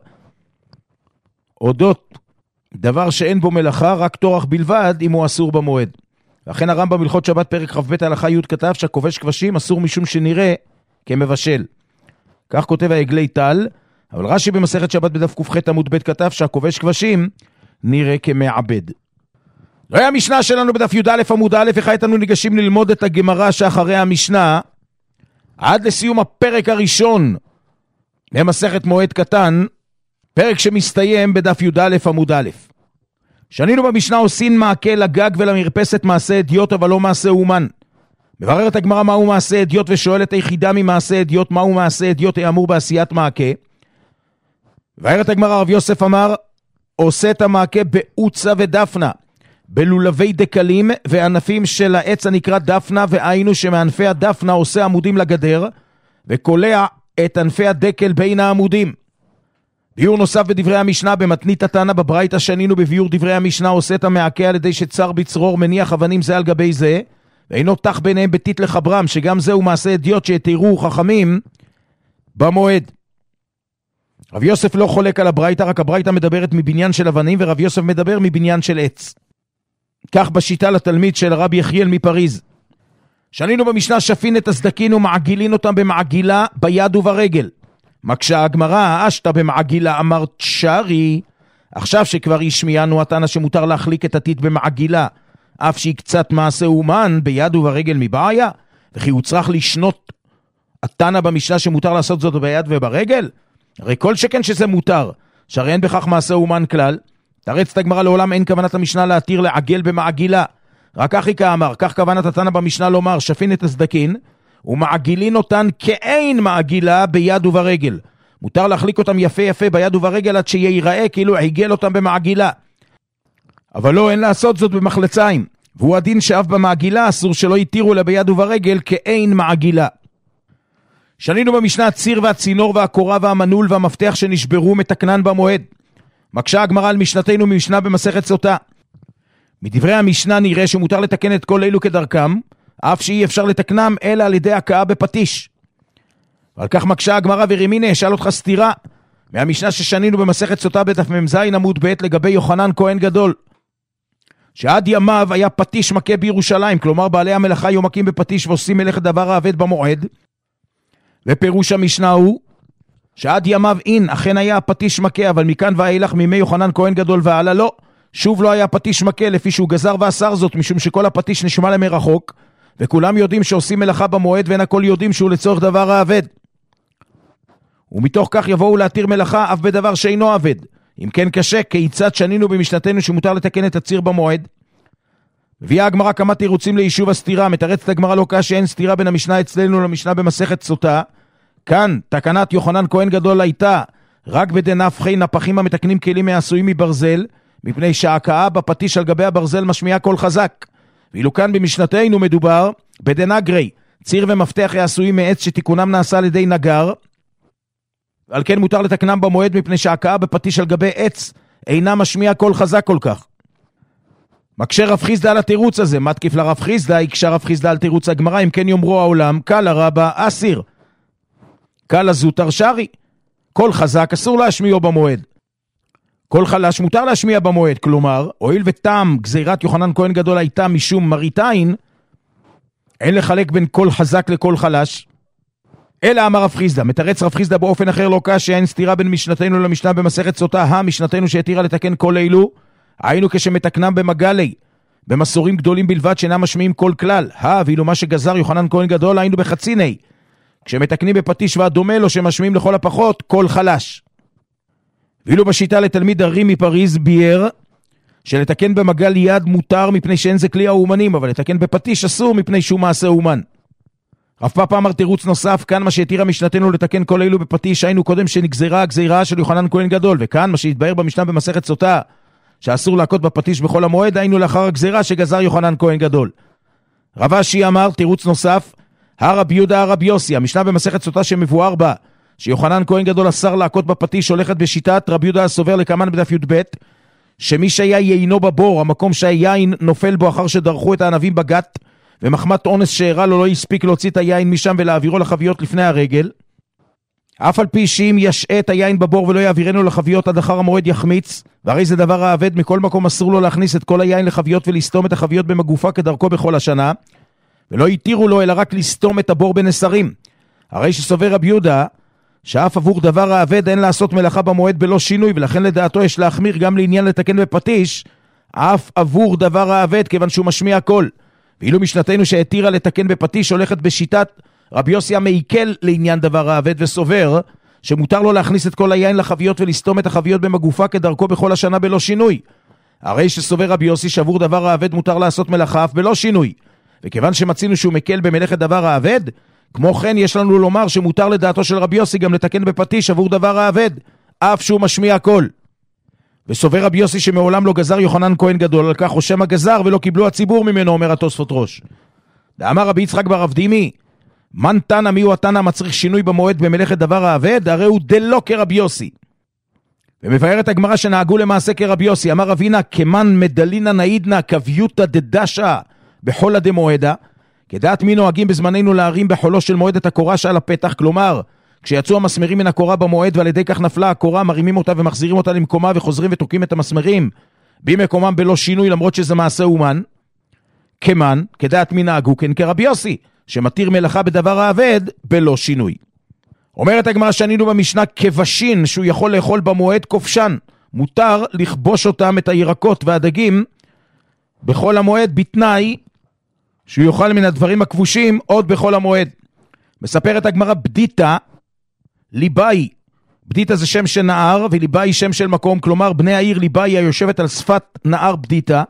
אודות דבר שאין בו מלאכה, רק תורח בלבד אם הוא אסור במועד. ואכן הרמב"ם בהלכות שבת פרק כ"ב הלכה י' כתב שהכובש כבשים אסור משום שנראה כמבשל. כך כותב העגלי טל, אבל רש"י במסכת שבת בדף ק"ח עמוד ב' כתב שהכובש כבשים נראה כמעבד. לא היה המשנה שלנו בדף י"א עמוד א', וכעת אנו ניגשים ללמוד את הגמרא שאחרי המשנה, עד לסיום הפרק הראשון במסכת מועד קטן, פרק שמסתיים בדף י"א עמוד א'. שנינו במשנה עושים מעקה לגג ולמרפסת מעשה אדיוט, אבל לא מעשה אומן. מבררת הגמרא מהו מעשה אדיוט, ושואלת היחידה ממעשה אדיוט מהו מעשה אדיוט האמור בעשיית מעקה. מבארת הגמרא, רב יוסף אמר, עושה את המעקה בעוצה ודפנה, בלולבי דקלים וענפים של העץ הנקרא דפנה, והיינו שמענפי הדפנה עושה עמודים לגדר, וקולע את ענפי הדקל בין העמודים. ביור נוסף בדברי המשנה במתנית התנא בברייתא שנינו בביור דברי המשנה, עושה את המעקה על ידי שצר בצרור מניח אבנים זה על גבי זה, ואינו תח ביניהם בתית לחברם, שגם זהו מעשה אדיוט שיתירו חכמים במועד. רב יוסף לא חולק על הברייתא, רק הברייתא מדברת מבניין של אבנים, ורב יוסף מדבר מבניין של עץ. כך בשיטה לתלמיד של רבי יחיאל מפריז. שנינו במשנה שפין את הסדקין ומעגילין אותם במעגילה ביד וברגל. מקשה הגמרא, אשתה במעגילה אמרת שרי, עכשיו שכבר השמיענו התנא שמותר להחליק את התית במעגילה, אף שהיא קצת מעשה אומן ביד וברגל מבעיה, וכי הוא צריך לשנות התנא במשנה שמותר לעשות זאת ביד וברגל? הרי כל שכן שזה מותר, שהרי אין בכך מעשה אומן כלל. תרץ את הגמרא, לעולם אין כוונת המשנה להתיר לעגל במעגילה. רק אחי כאמר, כך כוונת התנא במשנה לומר, שפין את הסדקין, ומעגילין אותן כאין מעגילה ביד וברגל. מותר להחליק אותם יפה יפה ביד וברגל עד שיראה כאילו עיגל אותם במעגילה. אבל לא, אין לעשות זאת במחלציים, והוא הדין שאף במעגילה אסור שלא יתירו לה ביד וברגל כאין מעגילה. שנינו במשנה הציר והצינור והקורה והמנעול והמפתח שנשברו מתקנן במועד. מקשה הגמרא על משנתנו ממשנה במסכת סוטה. מדברי המשנה נראה שמותר לתקן את כל אלו כדרכם, אף שאי אפשר לתקנם אלא על ידי הכאה בפטיש. ועל כך מקשה הגמרא ורימינה, שאל אותך סתירה מהמשנה ששנינו במסכת סוטה בדף מ"ז עמוד ב' לגבי יוחנן כהן גדול, שעד ימיו היה פטיש מכה בירושלים, כלומר בעלי המלאכה היו מכים בפטיש ועושים מלאכת דבר האבד במועד. ופירוש המשנה הוא שעד ימיו אכן היה פטיש מכה, אבל מכאן ואילך מימי יוחנן כהן גדול ועלה לא, שוב לא היה פטיש מכה, לפי שהוא גזר ואסר זאת, משום שכל הפטיש נשמע למרחוק, וכולם יודעים שעושים מלאכה במועד, ואין הכל יודעים שהוא לצורך דבר האבד. ומתוך כך יבואו להתיר מלאכה אף בדבר שאינו אבד. אם כן קשה, כיצד שנינו במשנתנו שמותר לתקן את הציר במועד? הביאה הגמרא כמה תירוצים ליישוב הסתירה. מתרצת הגמרא לא קשה, אין סתירה בין המשנה אצלנו למשנה במסכת סוטה. כאן תקנת יוחנן כהן גדול הייתה רק בדנפחי נפחים המתקנים כלים העשויים מברזל, מפני שההכאה בפטיש על גבי הברזל משמיעה קול חזק. ואילו כאן במשנתנו מדובר בדנגרי, ציר ומפתח העשויים מעץ שתיקונם נעשה על ידי נגר, ועל כן מותר לתקנם במועד, מפני שההכאה בפטיש על גבי עץ אינה משמיעה קול חזק כל כך. מקשה רב חיסדא על התירוץ הזה. מה תקיף לרב חיסדא? יקשה רב חיסדא על תירוץ הגמרא, אם כן יאמרו העולם, קל הרבה אסיר, קל הזוטר שרי. קול חזק אסור להשמיעו במועד, קול חלש מותר להשמיע במועד. כלומר, הואיל וטעם גזירת יוחנן כהן גדול הייתה משום מראיתין, אין לחלק בין קול חזק לקול חלש. אלא אמר רב חיסדא, מתרץ רב חיסדא באופן אחר לא קשה, אין סתירה בין משנתנו למשנה במסכת סוטה. המשנתנו שהתירה לתקן כל אלו, היינו כשמתקנם במגלי, במסורים גדולים בלבד שאינם משמיעים כל כלל. ואילו מה שגזר יוחנן כהן גדול היינו בחציני, כשמתקנים בפטיש והדומה לו שמשמיעים לכל הפחות כל חלש. ואילו בשיטה לתלמיד הרי מפריז בייר, שלתקן במגל יד מותר מפני שאין זה כלי האומנים, אבל לתקן בפטיש אסור מפני שהוא מעשה אומן. רב פאפה אמר תירוץ נוסף, כאן מה שהתירה משנתנו לתקן כל אלו בפטיש, היינו קודם שנגזרה הגזירה של יוחנן כהן גדול, וכאן מה שהתבהר במשנה במסכת סוטה, שאסור להכות בפטיש בכל המועד, היינו לאחר הגזירה שגזר יוחנן כהן גדול. רב אשי אמר תירוץ נוסף, הרב יהודה הרב יוסי, המשנה במסכת סוטה שמבואר בה, שיוחנן כהן גדול אסר להכות בפטיש, הולכת בשיטת רב יהודה הסובר לקמן בדף י"ב, שמי שהיה יינו בבור, המקום שהיין נופל בו אחר שדרכו את הענבים בגת, ומחמת אונס שהראה לו לא יספיק להוציא את היין משם ולהעבירו לחביות לפני הרגל, אף על פי שאם ישעה את היין בבור ולא יעבירנו לחביות עד אחר המועד יחמיץ, והרי זה דבר האבד, מכל מקום אסור לו להכניס את כל היין לחביות ולסתום את החביות במגופה כדרכו בכל השנה, ולא יתירו לו אלא רק לסתום את הבור בנסרים. הרי שסובר רב יהודה שאף עבור דבר האבד אין לעשות מלאכה במועד בלא שינוי, ולכן לדעתו יש להחמיר גם לעניין לתקן בפטיש אף עבור דבר האבד, כיוון שהוא משמיע קול. ואילו משנתנו שהתירה לתקן בפטיש הולכת בשיטת רבי יוסי המעיקל לעניין דבר האבד, וסובר שמותר לו להכניס את כל היין לחביות ולסתום את החביות במגופה כדרכו בכל השנה בלא שינוי. הרי שסובר רבי יוסי שעבור דבר האבד מותר לעשות מלאכה אף בלא שינוי, וכיוון שמצינו שהוא מקל במלאכת דבר האבד, כמו כן יש לנו לומר שמותר לדעתו של רבי יוסי גם לתקן בפטיש עבור דבר האבד, אף שהוא משמיע קול. וסובר רבי יוסי שמעולם לא גזר יוחנן כהן גדול, על כך חושם הגזר ולא קיבלו הציבור ממנו, אומר התוספות ראש. דאמר רבי יצחק בר אבדימי, מן תנא מיהו התנא מצריך שינוי במועד במלאכת דבר האבד, הרי הוא דלא כרבי יוסי. ומבארת הגמרא שנהגו למעשה כרבי יוסי, אמר רבינה כמן מדלינה נעידנה כביוטה דדשה בחולה דמועדה, כדעת מי נוהגים בזמננו להרים בחולו של מועד את הקורה שעל הפתח, כלומר כשיצאו המסמרים מן הקורה במועד ועל ידי כך נפלה הקורה, מרימים אותה ומחזירים אותה למקומה וחוזרים ותוקעים את המסמרים במקומם בלא שינוי, למרות שזה מעשה אומן. כמן, כדעת מי נהגו כן כרבי יוסי, שמתיר מלאכה בדבר האבד בלא שינוי. אומרת הגמרא שנינו במשנה כבשין שהוא יכול לאכול במועד כובשן, מותר לכבוש אותם את הירקות והדגים בכל המועד, בתנאי שהוא יאכל מן הדברים הכבושים עוד בכל המועד. מספרת הגמרא בדיטה ליבאי, בדיטה זה שם של נהר וליבאי שם של מקום, כלומר בני העיר ליבאי היושבת על שפת נהר בדיטה,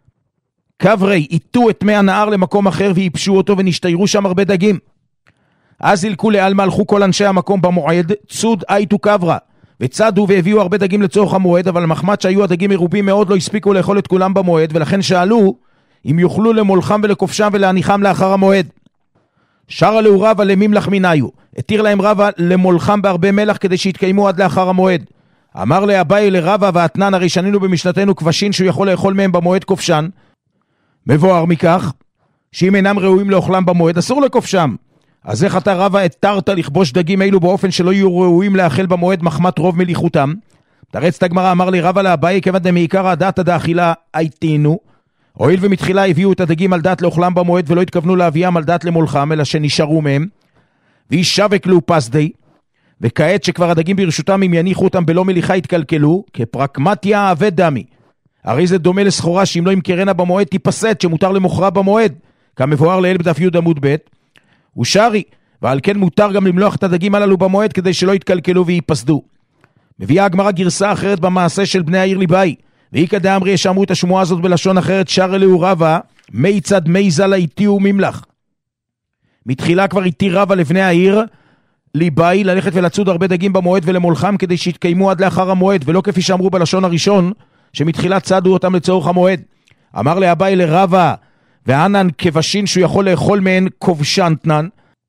קברי איתו את מי הנהר למקום אחר ויפשו אותו ונשתיירו שם הרבה דגים. אז הלכו לעלמא, הלכו כל אנשי המקום במועד, צוד אייתו קברה, וצדו והביאו הרבה דגים לצורך המועד, אבל מחמת שהיו הדגים מרובים מאוד לא הספיקו לאכול את כולם במועד, ולכן שאלו אם יוכלו למולחם ולכובשם ולהניחם לאחר המועד. שרה לו רבא למימלח מיניו, התיר להם רבא למולחם בהרבה מלח כדי שיתקיימו עד לאחר המועד. אמר לאביי לרבא ואתנן, הרי שנינו במשנתנו כבשין שהוא יכול לאכול מהם במועד כובשן. מבואר מכך שאם אינם ראויים לאוכלם במועד אסור לכובשם. אז איך אתה רבא התרת לכבוש דגים אלו באופן שלא יהיו ראויים לאכול במועד מחמת רוב מליחותם? תרץ הגמרא, אמר לי רבא לאביי כיוון דמעיקר הדעת דאכילה הייתינו, הואיל ומתחילה הביאו את הדגים על דעת לאוכלם במועד ולא התכוונו להביאם על דעת למולחם אלא שנשארו מהם, וישבק לו פסדי, וכעת שכבר הדגים ברשותם אם יניחו אותם בלא מליחה יתקלקלו, כפרקמטיה עבד דמי. הרי זה דומה לסחורה שאם לא ימכרנה במועד תיפסד, שמותר למוכרה במועד, כמבואר לעיל בדף י' עמוד ב'. ושרי, ועל כן מותר גם למלוח את הדגים הללו במועד כדי שלא יתקלקלו וייפסדו. מביאה הגמרא גרסה אחרת במעשה של בני העיר ליבאי, והיא כדאמרי שאמרו את השמועה הזאת בלשון אחרת, שרה לו רבא מי צד מי זלה איתיהו ממלח. מתחילה כבר איתי רבא לבני העיר ליבאי ללכת ולצוד הרבה דגים במועד ולמולחם כדי שיתקיימו עד לאחר המועד, ולא כפי שאמרו בלשון הראשון שמתחילה צדו אותם לצורך המועד. אמר לאביי לרבא וענן כבשין שהוא יכול לאכול מהן כובשנתנן,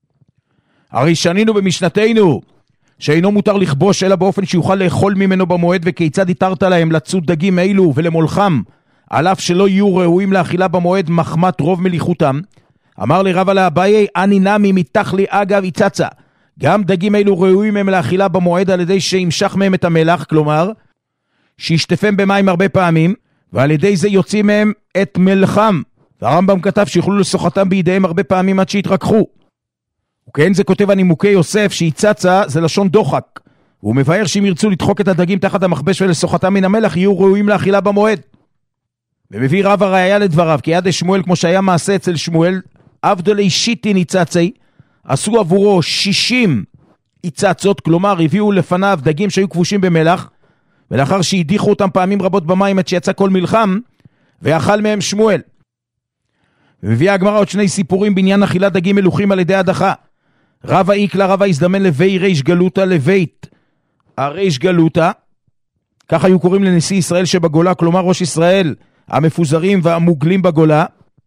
הרי שנינו במשנתנו שאינו מותר לכבוש אלא באופן שיוכל לאכול ממנו במועד, וכיצד התרת להם לצוד דגים אלו ולמולחם על אף שלא יהיו ראויים לאכילה במועד מחמת רוב מליחותם? אמר לרבא לאביי אני נמי מתח לי אגב יצצה, גם דגים אלו ראויים הם לאכילה במועד על ידי שימשך מהם את המלח, כלומר שישטפם במים הרבה פעמים, ועל ידי זה יוצאים מהם את מלחם, והרמב"ם כתב שיוכלו לסוחתם בידיהם הרבה פעמים עד שיתרככו. וכן זה כותב הנימוקי יוסף שיצצה זה לשון דוחק, והוא מבאר שאם ירצו לדחוק את הדגים תחת המכבש ולסוחתם מן המלח יהיו ראויים לאכילה במועד. ומביא רב הראיה לדבריו כי יד שמואל, כמו שהיה מעשה אצל שמואל, עבדולי שיטין יצצי, עשו עבורו 60 יצצות, כלומר הביאו לפניו דגים שהיו כבושים במלח, ולאחר שהדיחו אותם פעמים רבות במים עד שיצא כל מלחם, ואכל מהם שמואל. ומביאה הגמרא עוד שני סיפורים בעניין אכילת דגים מלוחים על ידי הדחה. רבא איקלה רבא הזדמן לוי ריש גלותה לבית הריש גלותה, כך היו קוראים לנשיא ישראל שבגולה, כלומר ראש ישראל המפוזרים והמוגלים בגולה.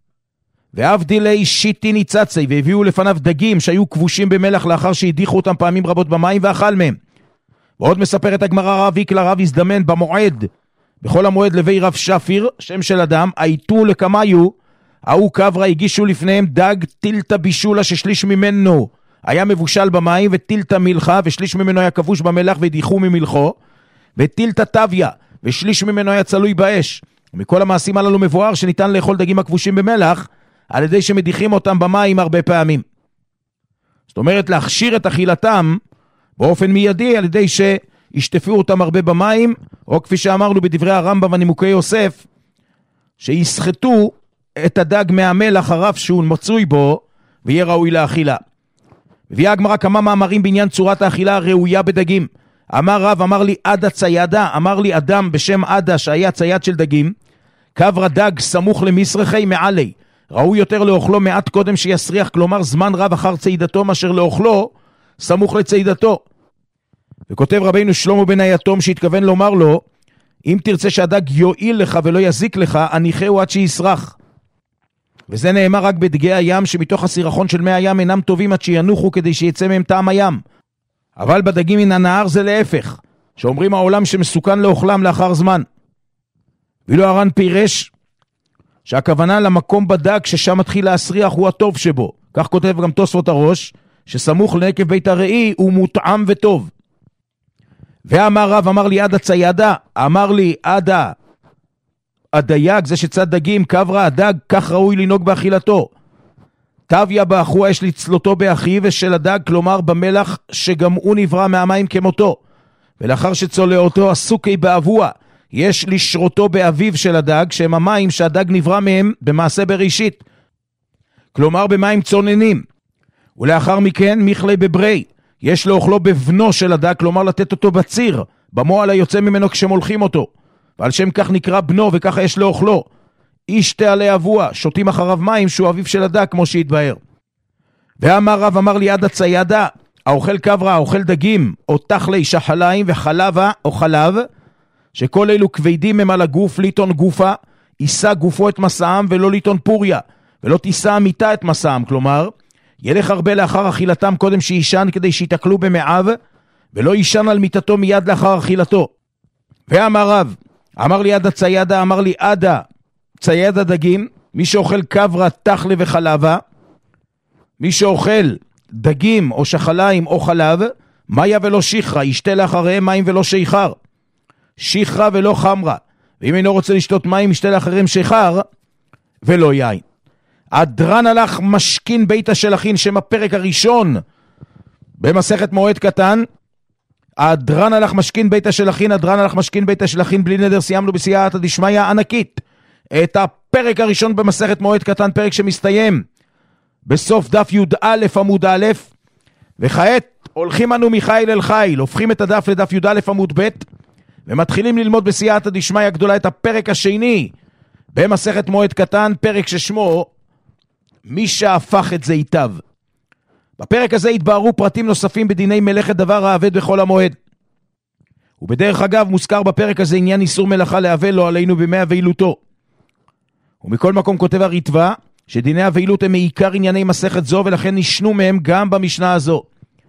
ועבדילי שיטין יצצי, והביאו לפניו דגים שהיו כבושים במלח לאחר שהדיחו אותם פעמים רבות במים ואכל מהם. ועוד מספרת הגמרא רב איקלה רב הזדמן במועד, בכל המועד לוי רב שפיר, שם של אדם, הייתו לקמיו, ההוא קברה, הגישו לפניהם דג טילטה בישולה ששליש ממנו היה מבושל במים, וטילטה מלחה ושליש ממנו היה כבוש במלח ודיחו ממלחו, וטילטה טביה ושליש ממנו היה צלוי באש. ומכל המעשים הללו מבואר שניתן לאכול דגים הכבושים במלח על ידי שמדיחים אותם במים הרבה פעמים. זאת אומרת להכשיר את אכילתם באופן מיידי על ידי שישטפו אותם הרבה במים, או כפי שאמרנו בדברי הרמב"ם ונימוקי יוסף, שיסחטו את הדג מהמלח הרב שהוא מצוי בו ויהיה ראוי לאכילה. מביאה הגמרא כמה מאמרים בעניין צורת האכילה הראויה בדגים. אמר רב, אמר לי עדה ציידה, אמר לי אדם בשם עדה שהיה צייד של דגים, קברה דג סמוך למסרחי מעלי, ראוי יותר לאוכלו מעט קודם שיסריח, כלומר זמן רב אחר ציידתו מאשר לאוכלו סמוך לציידתו. וכותב רבינו שלמה בן היתום שהתכוון לומר לו, אם תרצה שהדג יועיל לך ולא יזיק לך, הניחהו עד שיסרח. וזה נאמר רק בדגי הים, שמתוך הסירחון של מי הים אינם טובים עד שינוחו כדי שיצא מהם טעם הים. אבל בדגים מן הנהר זה להפך, שאומרים העולם שמסוכן לאוכלם לאחר זמן. ואילו הר"ן פירש שהכוונה למקום בדג ששם מתחיל להסריח הוא הטוב שבו. כך כותב גם תוספות הראש, שסמוך לנקב בית הראי הוא מוטעם וטוב. ואמר רב, אמר לי עדה ציידה, אמר לי עדה הדייג, זה שצד דגים, קברה הדג, כך ראוי לנהוג באכילתו. טביה באחו יש לצלותו באחיו ושל הדג, כלומר במלח שגם הוא נברא מהמים כמותו. ולאחר שצולע אותו עסוקי באבוע, יש לשרותו באביו של הדג, שהם המים שהדג נברא מהם במעשה בראשית. כלומר במים צוננים. ולאחר מכן מכלי בברי, יש לאוכלו בבנו של הדג, כלומר לתת אותו בציר, במועל היוצא ממנו כשמולכים אותו. ועל שם כך נקרא בנו וככה יש לאוכלו. איש תעלה אבוע, שותים אחריו מים שהוא אביו של הדג כמו שהתבהר. ואמר רב, אמר לי עדה ציידה, האוכל קברה, האוכל דגים, או תחלי שחליים וחלבה או חלב, שכל אלו כבדים הם על הגוף, ליטון גופה, יישא גופו את מסעם ולא ליטון פוריה, ולא תישא המיטה את מסעם, כלומר, ילך הרבה לאחר אכילתם קודם שישן כדי שיתקלו במעב, ולא ישן על מיטתו מיד לאחר אכילתו. ואמר רב, אמר לי עדה ציידה, אמר לי עדה ציידה דגים, מי שאוכל קברה, תחלה וחלבה, מי שאוכל דגים או שחליים או חלב, מיה ולא שיחרה, ישתה לאחריהם מים ולא שיחר, שיחרה ולא חמרה, ואם אינו רוצה לשתות מים, ישתה לאחריהם שיחר ולא יין. הדרן הלך משכין בית השלחין, שם הפרק הראשון במסכת מועד קטן. הדרן הלך משכין בית השלחין, הדרן הלך משכין בית השלחין, בלי נדר סיימנו בסייעתא דשמיא ענקית את הפרק הראשון במסכת מועד קטן, פרק שמסתיים בסוף דף י"א עמוד א', וכעת הולכים אנו מחיל אל חיל, הופכים את הדף לדף י"א עמוד ב', ומתחילים ללמוד בסייעתא דשמיא גדולה את הפרק השני במסכת מועד קטן, פרק ששמו מי שהפך את זיתיו. בפרק הזה התבהרו פרטים נוספים בדיני מלאכת דבר העבד בכל המועד. ובדרך אגב מוזכר בפרק הזה עניין איסור מלאכה לעבל לא עלינו בימי אבילותו. ומכל מקום כותב הרטב"א שדיני אבילות הם מעיקר ענייני מסכת זו, ולכן נשנו מהם גם במשנה הזו.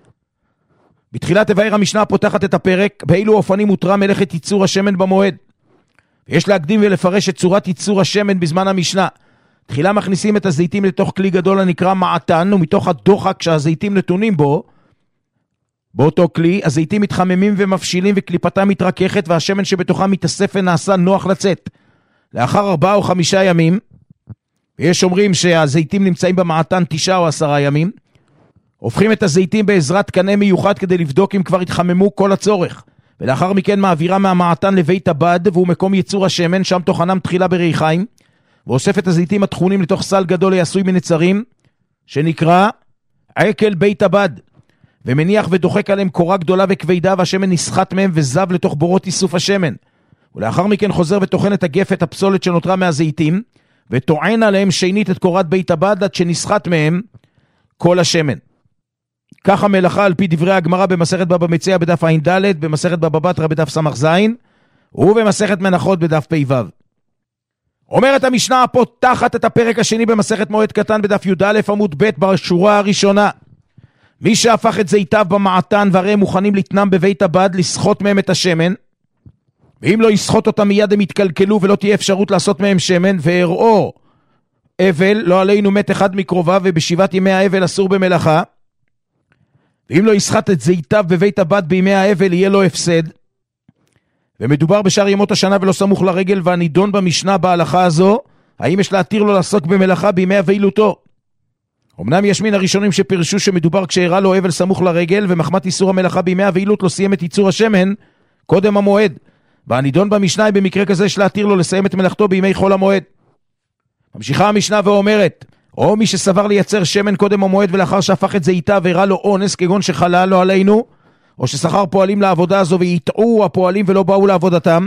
בתחילת תבאר המשנה הפותחת את הפרק, באילו אופנים מותרה מלאכת ייצור השמן במועד. ויש להקדים ולפרש את צורת ייצור השמן בזמן המשנה. תחילה מכניסים את הזיתים לתוך כלי גדול הנקרא מעתן, ומתוך הדוחק שהזיתים נתונים בו, באותו כלי, הזיתים מתחממים ומפשילים וקליפתם מתרככת, והשמן שבתוכה מתאסף ונעשה נוח לצאת. לאחר 4 או 5 ימים, ויש אומרים שהזיתים נמצאים במעתן 9 או 10 ימים, הופכים את הזיתים בעזרת קנה מיוחד כדי לבדוק אם כבר התחממו כל הצורך, ולאחר מכן מעבירה מהמעתן לבית הבד, והוא מקום ייצור השמן, שם תוכנם תחילה בריחיים, ואוסף את הזיתים התכונים לתוך סל גדול העשוי מנצרים, שנקרא עקל בית הבד, ומניח ודוחק עליהם קורה גדולה וכבדה, והשמן נסחט מהם וזב לתוך בורות איסוף השמן, ולאחר מכן חוזר וטוחן את הגפת הפסולת שנותרה מהזיתים, וטוען עליהם שנית את קורת בית הבד עד שנסחט מהם כל השמן. כך המלאכה על פי דברי הגמרא במסכת בבא מציעא בדף ע"ד, במסכת בבא בתרא בדף ס"ז, ובמסכת מנחות בדף פ"ו. אומרת המשנה הפותחת את הפרק השני במסכת מועד קטן בדף י"א עמוד ב' בשורה הראשונה, מי שהפך את זיתיו במעתן והרי הם מוכנים לתנם בבית הבד לסחוט מהם את השמן, ואם לא יסחוט אותם מיד הם יתקלקלו ולא תהיה אפשרות לעשות מהם שמן, והראו אבל לא עלינו מת אחד מקרוביו, ובשבעת ימי האבל אסור במלאכה, ואם לא יסחט את זיתיו בבית הבד בימי האבל יהיה לו הפסד. ומדובר בשאר ימות השנה ולא סמוך לרגל, והנידון במשנה בהלכה הזו האם יש להתיר לו לעסוק במלאכה בימי אבילותו. אמנם יש מן הראשונים שפרשו שמדובר כשאירע לו אבל סמוך לרגל, ומחמת איסור המלאכה בימי אבילות לא סיים את ייצור השמן קודם המועד, והנידון במשנה במקרה כזה יש להתיר לו לסיים את מלאכתו בימי חול המועד. ממשיכה המשנה ואומרת, או מי שסבר לייצר שמן קודם המועד ולאחר שהפך את זיתיו והראה לו אונס כגון שחלה לא עלינו, או ששכר פועלים לעבודה הזו ויטעו הפועלים ולא באו לעבודתם,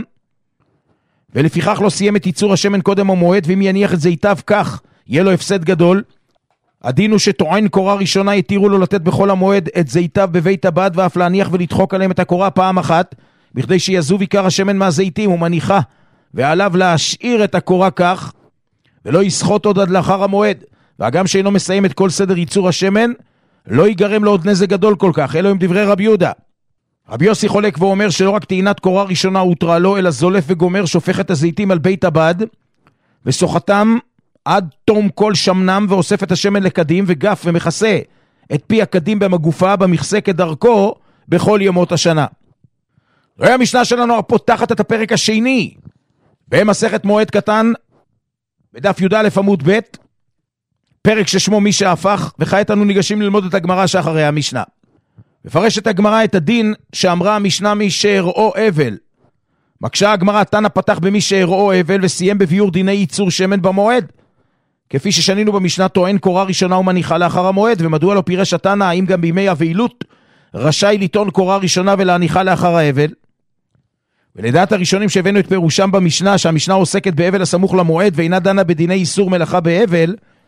ולפיכך לא סיים את ייצור השמן קודם המועד, ואם יניח את זיתיו כך יהיה לו הפסד גדול. הדין הוא שטוען קורה ראשונה יתירו לו לתת בכל המועד את זיתיו בבית הבד, ואף להניח ולדחוק עליהם את הקורה פעם אחת, בכדי שיזוב עיקר השמן מהזיתים, ומניחה ועליו להשאיר את הקורה כך, ולא יסחוט עוד עד לאחר המועד, והגם שאינו מסיים את כל סדר ייצור השמן, לא ייגרם לו עוד נזק גדול כל כך. אלו הם דברי רבי יהודה. רבי יוסי חולק ואומר שלא רק טעינת קורה ראשונה הותרה לו, אלא זולף וגומר שופך את הזיתים על בית הבד, וסוחתם עד תום כל שמנם, ואוסף את השמן לקדים וגף ומכסה את פי הקדים במגופה במכסה כדרכו בכל ימות השנה. זוהי המשנה שלנו הפותחת את הפרק השני במסכת מועד קטן בדף י"א עמוד ב', פרק ששמו מי שהפך, וכעת אנו ניגשים ללמוד את הגמרא שאחרי המשנה. מפרשת הגמרא את הדין שאמרה המשנה מי שהראו אבל. מקשה הגמרא, תנא פתח במי שהראו אבל וסיים בביאור דיני ייצור שמן במועד. כפי ששנינו במשנה טוען קורה ראשונה ומניחה לאחר המועד, ומדוע לא פירש התנא האם גם בימי אבילות רשאי לטעון קורה ראשונה ולהניחה לאחר האבל? ולדעת הראשונים שהבאנו את פירושם במשנה, שהמשנה עוסקת באבל הסמוך למועד ואינה דנה בדיני איסור מלאכה באבל,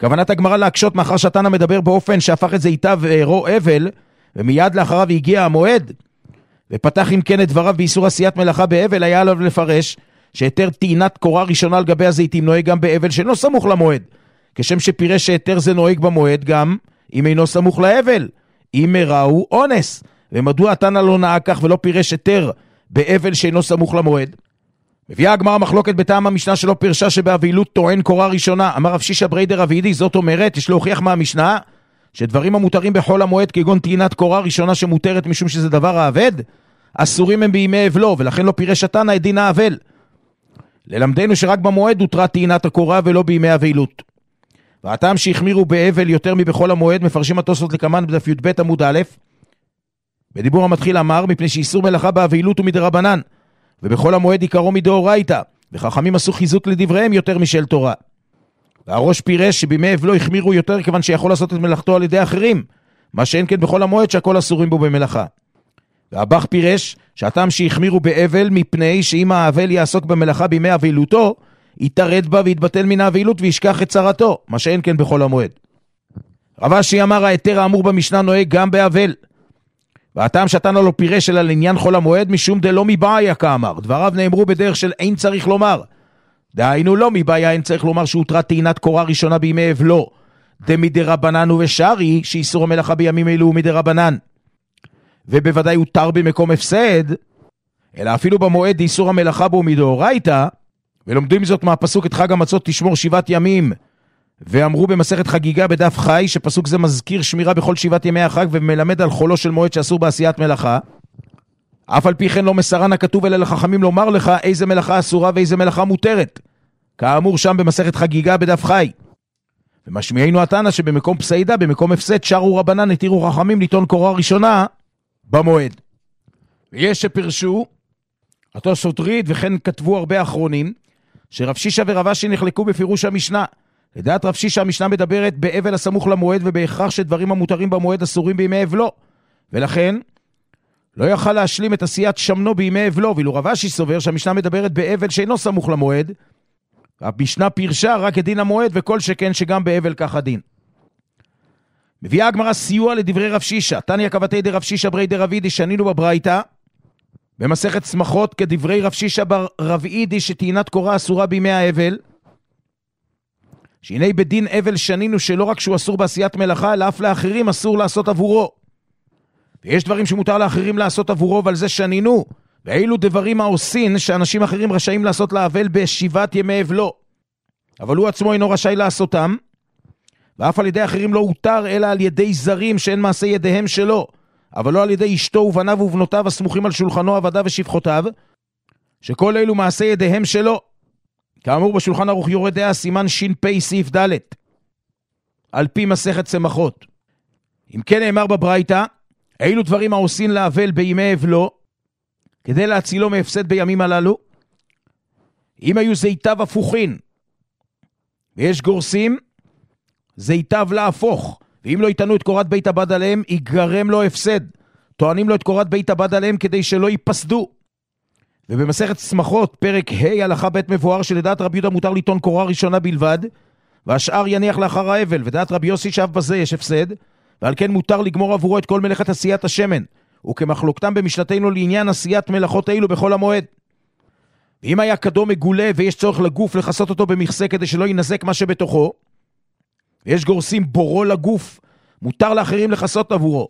כוונת הגמרא להקשות מאחר שהתנא מדבר באופן שהפך את זה איתה ואירו אבל, ומיד לאחריו הגיע המועד, ופתח אם כן את דבריו באיסור עשיית מלאכה באבל, היה עליו לפרש שהיתר טעינת קורה ראשונה על גבי הזיתים נוהג גם באבל שאינו סמוך למועד, כשם שפירש שהיתר זה נוהג במועד גם אם אינו סמוך לאבל, אם מראו אונס. ומדוע התנא לא נהג כך ולא פירש היתר באבל שאינו סמוך למועד? מביאה הגמרא מחלוקת בטעם המשנה שלא פירשה שבאבילות טוען קורה ראשונה. אמר רב שישא בריידר רבידי, זאת אומרת, יש להוכיח מהמשנה שדברים המותרים בחול המועד כגון טעינת קורה ראשונה שמותרת משום שזה דבר האבד, אסורים הם בימי אבלו, ולכן לא פירש התנא את דין האבל. ללמדנו שרק במועד הותרה טעינת הקורה ולא בימי אבילות. והטעם שהחמירו באבל יותר מבחול המועד מפרשים התוספות לקמן בדף י"ב עמוד א', בדיבור המתחיל אמר מפני שאיסור מלאכה באבילות הוא מדרבנן, ובכל המועד עיקרו מדאורייתא, וחכמים עשו חיזוק לדבריהם יותר משל תורה. והראש פירש שבימי אבלו החמירו יותר כיוון שיכול לעשות את מלאכתו על ידי אחרים, מה שאין כן בכל המועד שהכל אסורים בו במלאכה. והבח פירש שהטעם שהחמירו באבל מפני שאם האבל יעסוק במלאכה בימי אבילותו, יתרד בה ויתבטל מן האבילות וישכח את צרתו, מה שאין כן בכל המועד. רב אשי אמר ההיתר האמור במשנה נוהג גם באבל. והטעם שהתנא לא פירש אלא לעניין חול המועד משום דלא מבעיה כאמר. דבריו נאמרו בדרך של אין צריך לומר. דהיינו לא מבעיה אין צריך לומר שהותרה טעינת קורה ראשונה בימי אבלו. דמדרבנן ובשרי שאיסור המלאכה בימים אלו הוא מדרבנן. ובוודאי הותר במקום הפסד, אלא אפילו במועד איסור המלאכה בו מדאורייתא, ולומדים זאת מהפסוק את חג המצות תשמור 7 ימים, ואמרו במסכת חגיגה בדף חי שפסוק זה מזכיר שמירה בכל 7 ימי החג ומלמד על חולו של מועד שאסור בעשיית מלאכה. אף על פי כן לא מסרן הכתוב אלא לחכמים לומר לך איזה מלאכה אסורה ואיזה מלאכה מותרת, כאמור שם במסכת חגיגה בדף חי. ומשמיענו התנא שבמקום פסיידה, במקום הפסד, שרו רבנן התירו חכמים לטעון קורה ראשונה במועד. ויש שפרשו התוספות ריד וכן כתבו הרבה אחרונים שרב שישא ורב אשי נחלקו בפירוש המשנה. לדעת רב שישא המשנה מדברת באבל הסמוך למועד ובהכרח שדברים המותרים במועד אסורים בימי אבלו, ולכן לא יוכל להשלים את עשיית שמנו בימי אבלו. ואילו רב אשי סובר שהמשנה מדברת באבל שאינו סמוך למועד, המשנה פירשה רק את דין המועד וכל שכן שגם באבל כך הדין. מביאה הגמרא סיוע לדברי רב שישא. תניא קבתי דרב שישא בריידר רבידי שנינו בברייתא במסכת שמחות כדברי רב שישא בר רבידי שטעינת קורה אסורה בימי האבל, שהנה בדין אבל שנינו שלא רק שהוא אסור בעשיית מלאכה אלא אף לאחרים אסור לעשות עבורו. ויש דברים שמותר לאחרים לעשות עבורו ועל זה שנינו, ואילו דברים העושים שאנשים אחרים רשאים לעשות לאבל ב7 ימי אבלו, אבל הוא עצמו אינו רשאי לעשותם, ואף על ידי אחרים לא הותר אלא על ידי זרים שאין מעשה ידיהם שלו, אבל לא על ידי אשתו ובניו ובנותיו הסמוכים על שולחנו עבדיו ושפחותיו, שכל אלו מעשה ידיהם שלו. כאמור בשולחן ערוך יורה דעה סימן ש"פ סעיף ד' על פי מסכת שמחות. אם כן נאמר בברייתא, אילו דברים העושים לאבל בימי אבלו כדי להצילו מהפסד בימים הללו, אם היו זיתיו הפוכין ויש גורסים זיתיו להפוך, ואם לא יתנו את קורת בית הבד עליהם ייגרם לו הפסד, טוענים לו את קורת בית הבד עליהם כדי שלא ייפסדו. ובמסכת שמחות פרק ה' הלכה ב' מבואר שלדעת רבי יהודה מותר לטעון קורה ראשונה בלבד והשאר יניח לאחר האבל, ודעת רבי יוסי שאף בזה יש הפסד, ועל כן מותר לגמור עבורו את כל מלאכת עשיית השמן, וכמחלוקתם במשנתנו לעניין עשיית מלאכות האלו בכל המועד. ואם היה כדו מגולה ויש צורך לגוף לחסות אותו במכסה כדי שלא ינזק מה שבתוכו, ויש גורסים בורו לגוף, מותר לאחרים לחסות עבורו.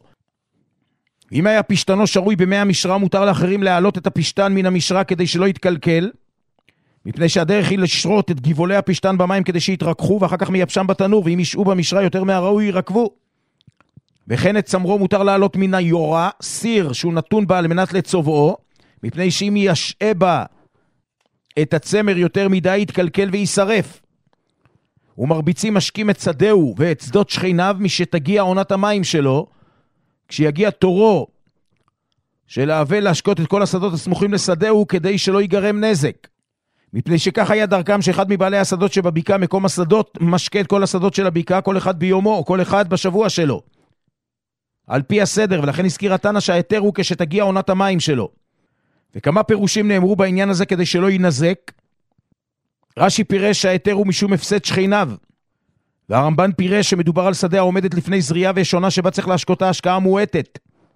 אם היה פשטנו שרוי במי המשרה, מותר לאחרים להעלות את הפשטן מן המשרה כדי שלא יתקלקל, מפני שהדרך היא לשרות את גבעולי הפשטן במים כדי שיתרככו, ואחר כך מייבשם בתנור, ואם ישעו במשרה יותר מהראוי ירקבו. וכן את צמרו מותר להעלות מן היורה, סיר שהוא נתון בה על מנת לצובעו, מפני שאם ישעה בה את הצמר יותר מדי יתקלקל וישרף. ומרביצים משקים את שדהו ואת שדות שכניו משתגיע עונת המים שלו, כשיגיע תורו של האבל להשקות את כל השדות הסמוכים לשדהו כדי שלא ייגרם נזק. מפני שכך היה דרכם שאחד מבעלי השדות שבבקעה מקום השדות משקה את כל השדות של הבקעה, כל אחד ביומו או כל אחד בשבוע שלו, על פי הסדר, ולכן הזכיר התנא שההיתר הוא כשתגיע עונת המים שלו. וכמה פירושים נאמרו בעניין הזה כדי שלא ינזק. רש"י פירש שההיתר הוא משום הפסד שכניו, והרמב"ן פירש שמדובר על שדה העומדת לפני זריעה וישונה שבה צריך להשקותה השקעה מועטת.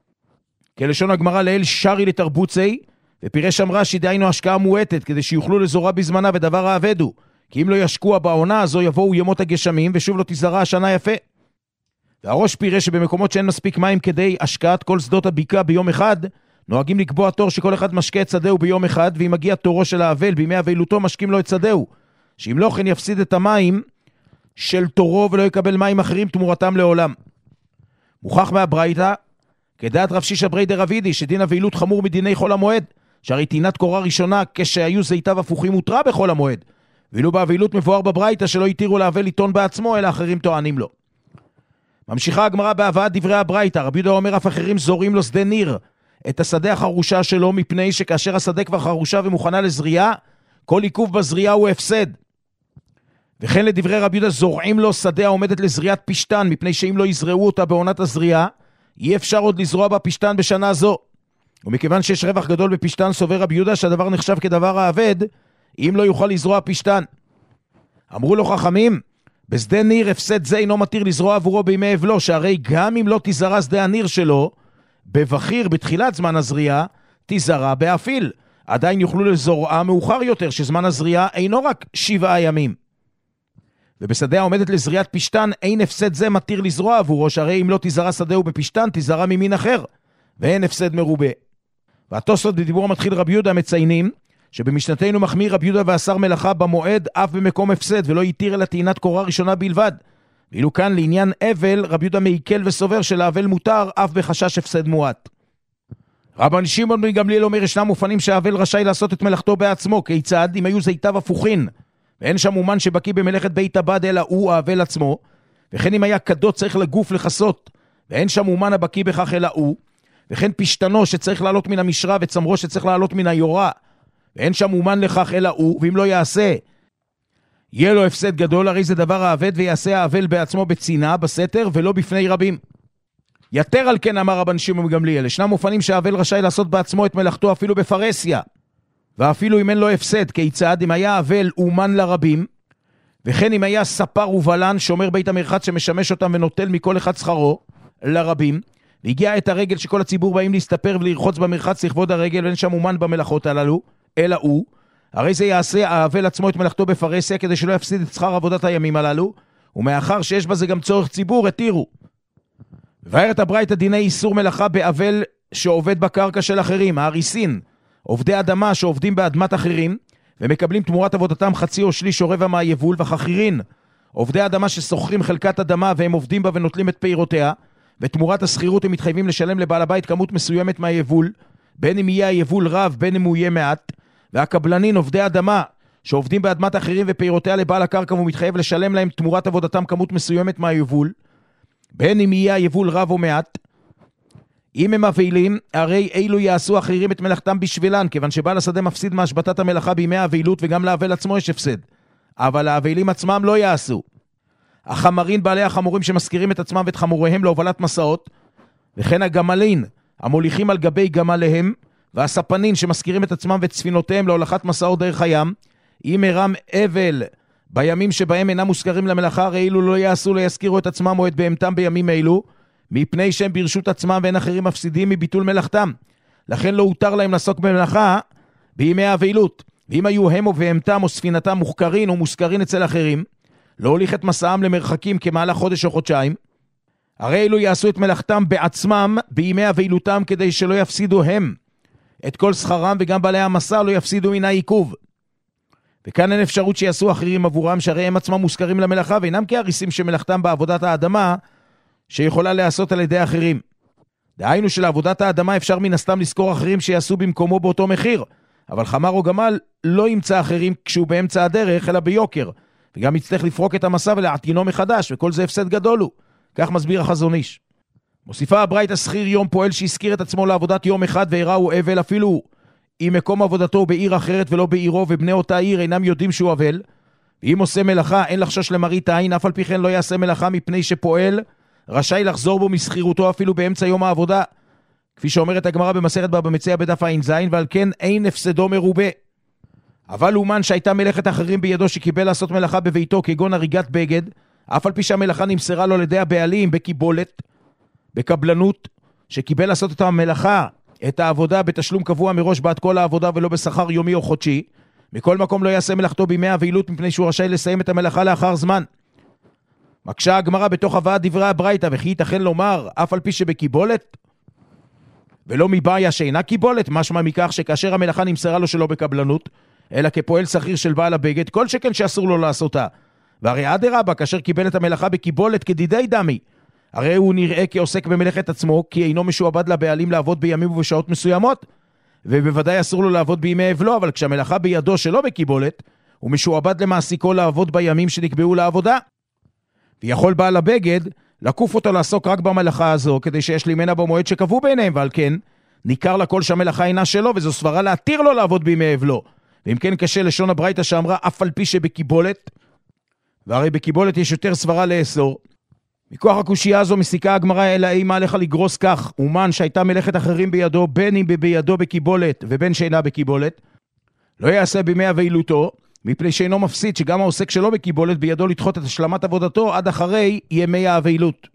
כלשון הגמרא לאל שרי לתרבוצי, ופירש אמרה שדיינו השקעה מועטת כדי שיוכלו לזורה בזמנה ודבר העבדו, כי אם לא ישקוע בעונה הזו יבואו ימות הגשמים ושוב לא תזרע השנה יפה. והראש פירש שבמקומות שאין מספיק מים כדי השקעת כל שדות הבקעה ביום אחד, נוהגים לקבוע תור שכל אחד משקה את שדהו ביום אחד, ואם מגיע תורו של האבל בימי אבלותו משקים לו את שדהו, שאם לא כן יפסיד את המים של תורו ולא יקבל מים אחרים תמורתם לעולם. מוכח מהברייתא, כדעת רב שישא ברי דרבידי, שדין אבלות חמור מדיני חול המועד, שהרי תינת קורה ראשונה כשהיו זיתיו הפוכים מותרה בחול המועד, ואילו באבלות מבואר בברייתא שלא יתירו לאבל לטעון בעצמו, אלא אחרים טוענים לו. ממשיכה הגמרא בהבאת דברי הברייתא, רבי יהודה אומר אף אחרים זורים לו שדה ניר, את השדה החרושה שלו, מפני שכאשר השדה כבר חרושה ומוכנה לזריעה, כל עיכוב בזריעה הוא הפסד. וכן לדברי רבי יהודה זורעים לו שדה העומדת לזריעת פשטן, מפני שאם לא יזרעו אותה בעונת הזריעה, אי אפשר עוד לזרוע בפשטן בשנה זו. ומכיוון שיש רווח גדול בפשטן, סובר רבי יהודה שהדבר נחשב כדבר האבד, אם לא יוכל לזרוע פשטן. אמרו לו חכמים, בשדה ניר הפסד זה אינו מתיר לזרוע עבורו בימי אבלו, שהרי גם אם לא תזרע שדה הניר שלו, בבחיר בתחילת זמן הזריעה, תזרע באפיל. עדיין יוכלו לזורעה מאוחר יותר, שזמן הזריעה אינו רק 7 ימים. ובשדה העומדת לזריעת פשטן, אין הפסד זה מתיר לזרוע עבורו, שהרי אם לא תזרע שדהו בפשטן, תזרע ממין אחר, ואין הפסד מרובה. והתוספות בדיבור המתחיל רבי יהודה מציינים, שבמשנתנו מחמיר רבי יהודה ואסר מלאכה במועד אף במקום הפסד, ולא יתיר אלא טעינת קורה ראשונה בלבד. ואילו כאן לעניין אבל, רבי יהודה מעיקל וסובר שלאבל מותר אף בחשש הפסד מועט. רבן שמעון בן גמליאל אומר ישנם אופנים שהאבל רשאי לעשות את מלאכתו בעצמו, כיצד אם היו זיתיו הפוכין, ואין שם אומן שבקי במלאכת בית הבד אלא הוא האבל עצמו, וכן אם היה קדות צריך לגוף לחסות, ואין שם אומן הבקי בכך אלא הוא, וכן פשטנו שצריך לעלות מן המשרה וצמרו שצריך לעלות מן היורה, ואין שם אומן לכך אלא הוא, ואם לא יעשה יהיה לו הפסד גדול, הרי זה דבר האבד ויעשה האבל בעצמו בצינה, בסתר ולא בפני רבים. יתר על כן אמר רבן שמעון בן גמליאל, ישנם אופנים שהאבל רשאי לעשות בעצמו את מלאכתו אפילו בפרהסיה, ואפילו אם אין לו הפסד, כיצד אם היה אבל אומן לרבים, וכן אם היה ספר ובלן שומר בית המרחץ שמשמש אותם ונוטל מכל אחד שכרו לרבים, והגיע את הרגל שכל הציבור באים להסתפר ולרחוץ במרחץ לכבוד הרגל, ואין שם אומן במלאכות הללו אלא הוא, הרי זה יעשה האבל עצמו את מלאכתו בפרהסיה כדי שלא יפסיד את שכר עבודת הימים הללו, ומאחר שיש בזה גם צורך ציבור התירו. ובארת הברייתא דיני איסור מלאכה באבל שעובד בקרקע של אחרים, ההריסין, עובדי אדמה שעובדים באדמת אחרים ומקבלים תמורת עבודתם חצי או שליש או רבע מהיבול, וחכירין, עובדי אדמה ששוכרים חלקת אדמה והם עובדים בה ונוטלים את פירותיה, ותמורת השכירות הם מתחייבים לשלם לבעל הבית כמות מסוימת מהיבול, בין אם יהיה היבול רב בין אם הוא יהיה מעט. והקבלנין עובדי אדמה שעובדים באדמת אחרים ופירותיה לבעל הקרקע והוא מתחייב לשלם להם תמורת עבודתם כמות מסוימת מהיבול, בין אם יהיה היבול רב או מעט. אם הם אבלים, הרי אילו יעשו אחרים את מלאכתם בשבילן, כיוון שבעל השדה מפסיד מהשבתת המלאכה בימי האבלות, וגם לאבל עצמו יש הפסד. אבל האבלים עצמם לא יעשו. החמרין, בעלי החמורים שמזכירים את עצמם ואת חמוריהם להובלת מסעות, וכן הגמלין, המוליכים על גבי גמליהם, והספנין שמזכירים את עצמם ואת ספינותיהם להולכת מסעות דרך הים, אם הרם אבל בימים שבהם אינם מוזכרים למלאכה, הרי אילו לא יעשו לא יזכירו את עצמם או את בהמתם בימים אלו, מפני שהם ברשות עצמם ואין אחרים מפסידים מביטול מלאכתם. לכן לא הותר להם לעסוק במלאכה בימי האבלות. ואם היו הם או בהמתם או ספינתם מוחקרים או מוזכרים אצל אחרים, לא הוליך את מסעם למרחקים כמהלך חודש או חודשיים, הרי אילו יעשו את מלאכתם בעצמם בימי אבלותם כדי שלא יפסידו הם את כל שכרם, וגם בעלי המסע לא יפסידו מן העיכוב. וכאן אין אפשרות שיעשו אחרים עבורם, שהרי הם עצמם מוזכרים למלאכה ואינם כהריסים שמלאכתם בעבודת האדמה שיכולה לעשות על ידי אחרים. דהיינו שלעבודת האדמה אפשר מן הסתם לזכור אחרים שיעשו במקומו באותו מחיר, אבל חמר או גמל לא ימצא אחרים כשהוא באמצע הדרך אלא ביוקר, וגם יצטרך לפרוק את המסע ולעתינו מחדש, וכל זה הפסד גדול הוא. כך מסביר החזון איש. מוסיפה הברייתא שכיר יום פועל שהזכיר את עצמו לעבודת יום אחד והראהו אבל, אפילו אם מקום עבודתו בעיר אחרת ולא בעירו, ובני אותה עיר אינם יודעים שהוא אבל, ואם עושה מלאכה אין לחשוש למראית העין, אף על פי כן לא יעשה מלאכה, מפני שפועל רשאי לחזור בו מסחירותו אפילו באמצע יום העבודה, כפי שאומרת הגמרא במסכת בבא מציעא בדף ע"ז, ועל כן אין הפסדו מרובה. אבל אומן שהייתה מלאכת אחרים בידו שקיבל לעשות מלאכה בביתו, כגון הריגת בגד, אף על פי שהמלאכה נמסרה לו על ידי הבעלים בקיבולת, בקבלנות, שקיבל לעשות את המלאכה, את העבודה בתשלום קבוע מראש בעד כל העבודה ולא בשכר יומי או חודשי, מכל מקום לא יעשה מלאכתו בימי הבעילות מפני שהוא רשאי לסיים את המלאכה לאחר זמן. מקשה הגמרא בתוך הבאת דברי הברייתא, וכי ייתכן לומר אף על פי שבקיבולת ולא מבעיה שאינה קיבולת, משמע מכך שכאשר המלאכה נמסרה לו שלא בקבלנות אלא כפועל שכיר של בעל הבגד, כל שכן שאסור לו לעשותה. והרי אדרבה, כאשר קיבל את המלאכה בקיבולת כדידי דמי, הרי הוא נראה כעוסק במלאכת עצמו, כי אינו משועבד לבעלים לעבוד בימים ובשעות מסוימות, ובוודאי אסור לו לעבוד בימי אבלו, אבל כשהמלאכה בידו שלא בקיבולת, הוא משועבד למעסיקו לעבוד בימים שנקבעו לעבודה. ויכול בעל הבגד לקוף אותו לעסוק רק במלאכה הזו, כדי שיש לימנה במועד שקבעו ביניהם, ועל כן ניכר לכל שהמלאכה אינה שלו, וזו סברה להתיר לו לעבוד בימי אבלו. ואם כן קשה לשון הברייתא שאמרה אף על פי שבקיבולת, והרי בקיבולת יש יותר סברה לאסור. מכוח הקושייה הזו מסיקה הגמרא, אלא אימה עליך לגרוס כך, אומן שהייתה מלאכת אחרים בידו, בין אם בידו בקיבולת ובין שאינה בקיבולת, לא יעשה בימי הבעילותו, מפני שאינו מפסיד שגם העוסק שלו בקיבולת בידו לדחות את השלמת עבודתו עד אחרי ימי הבעילות.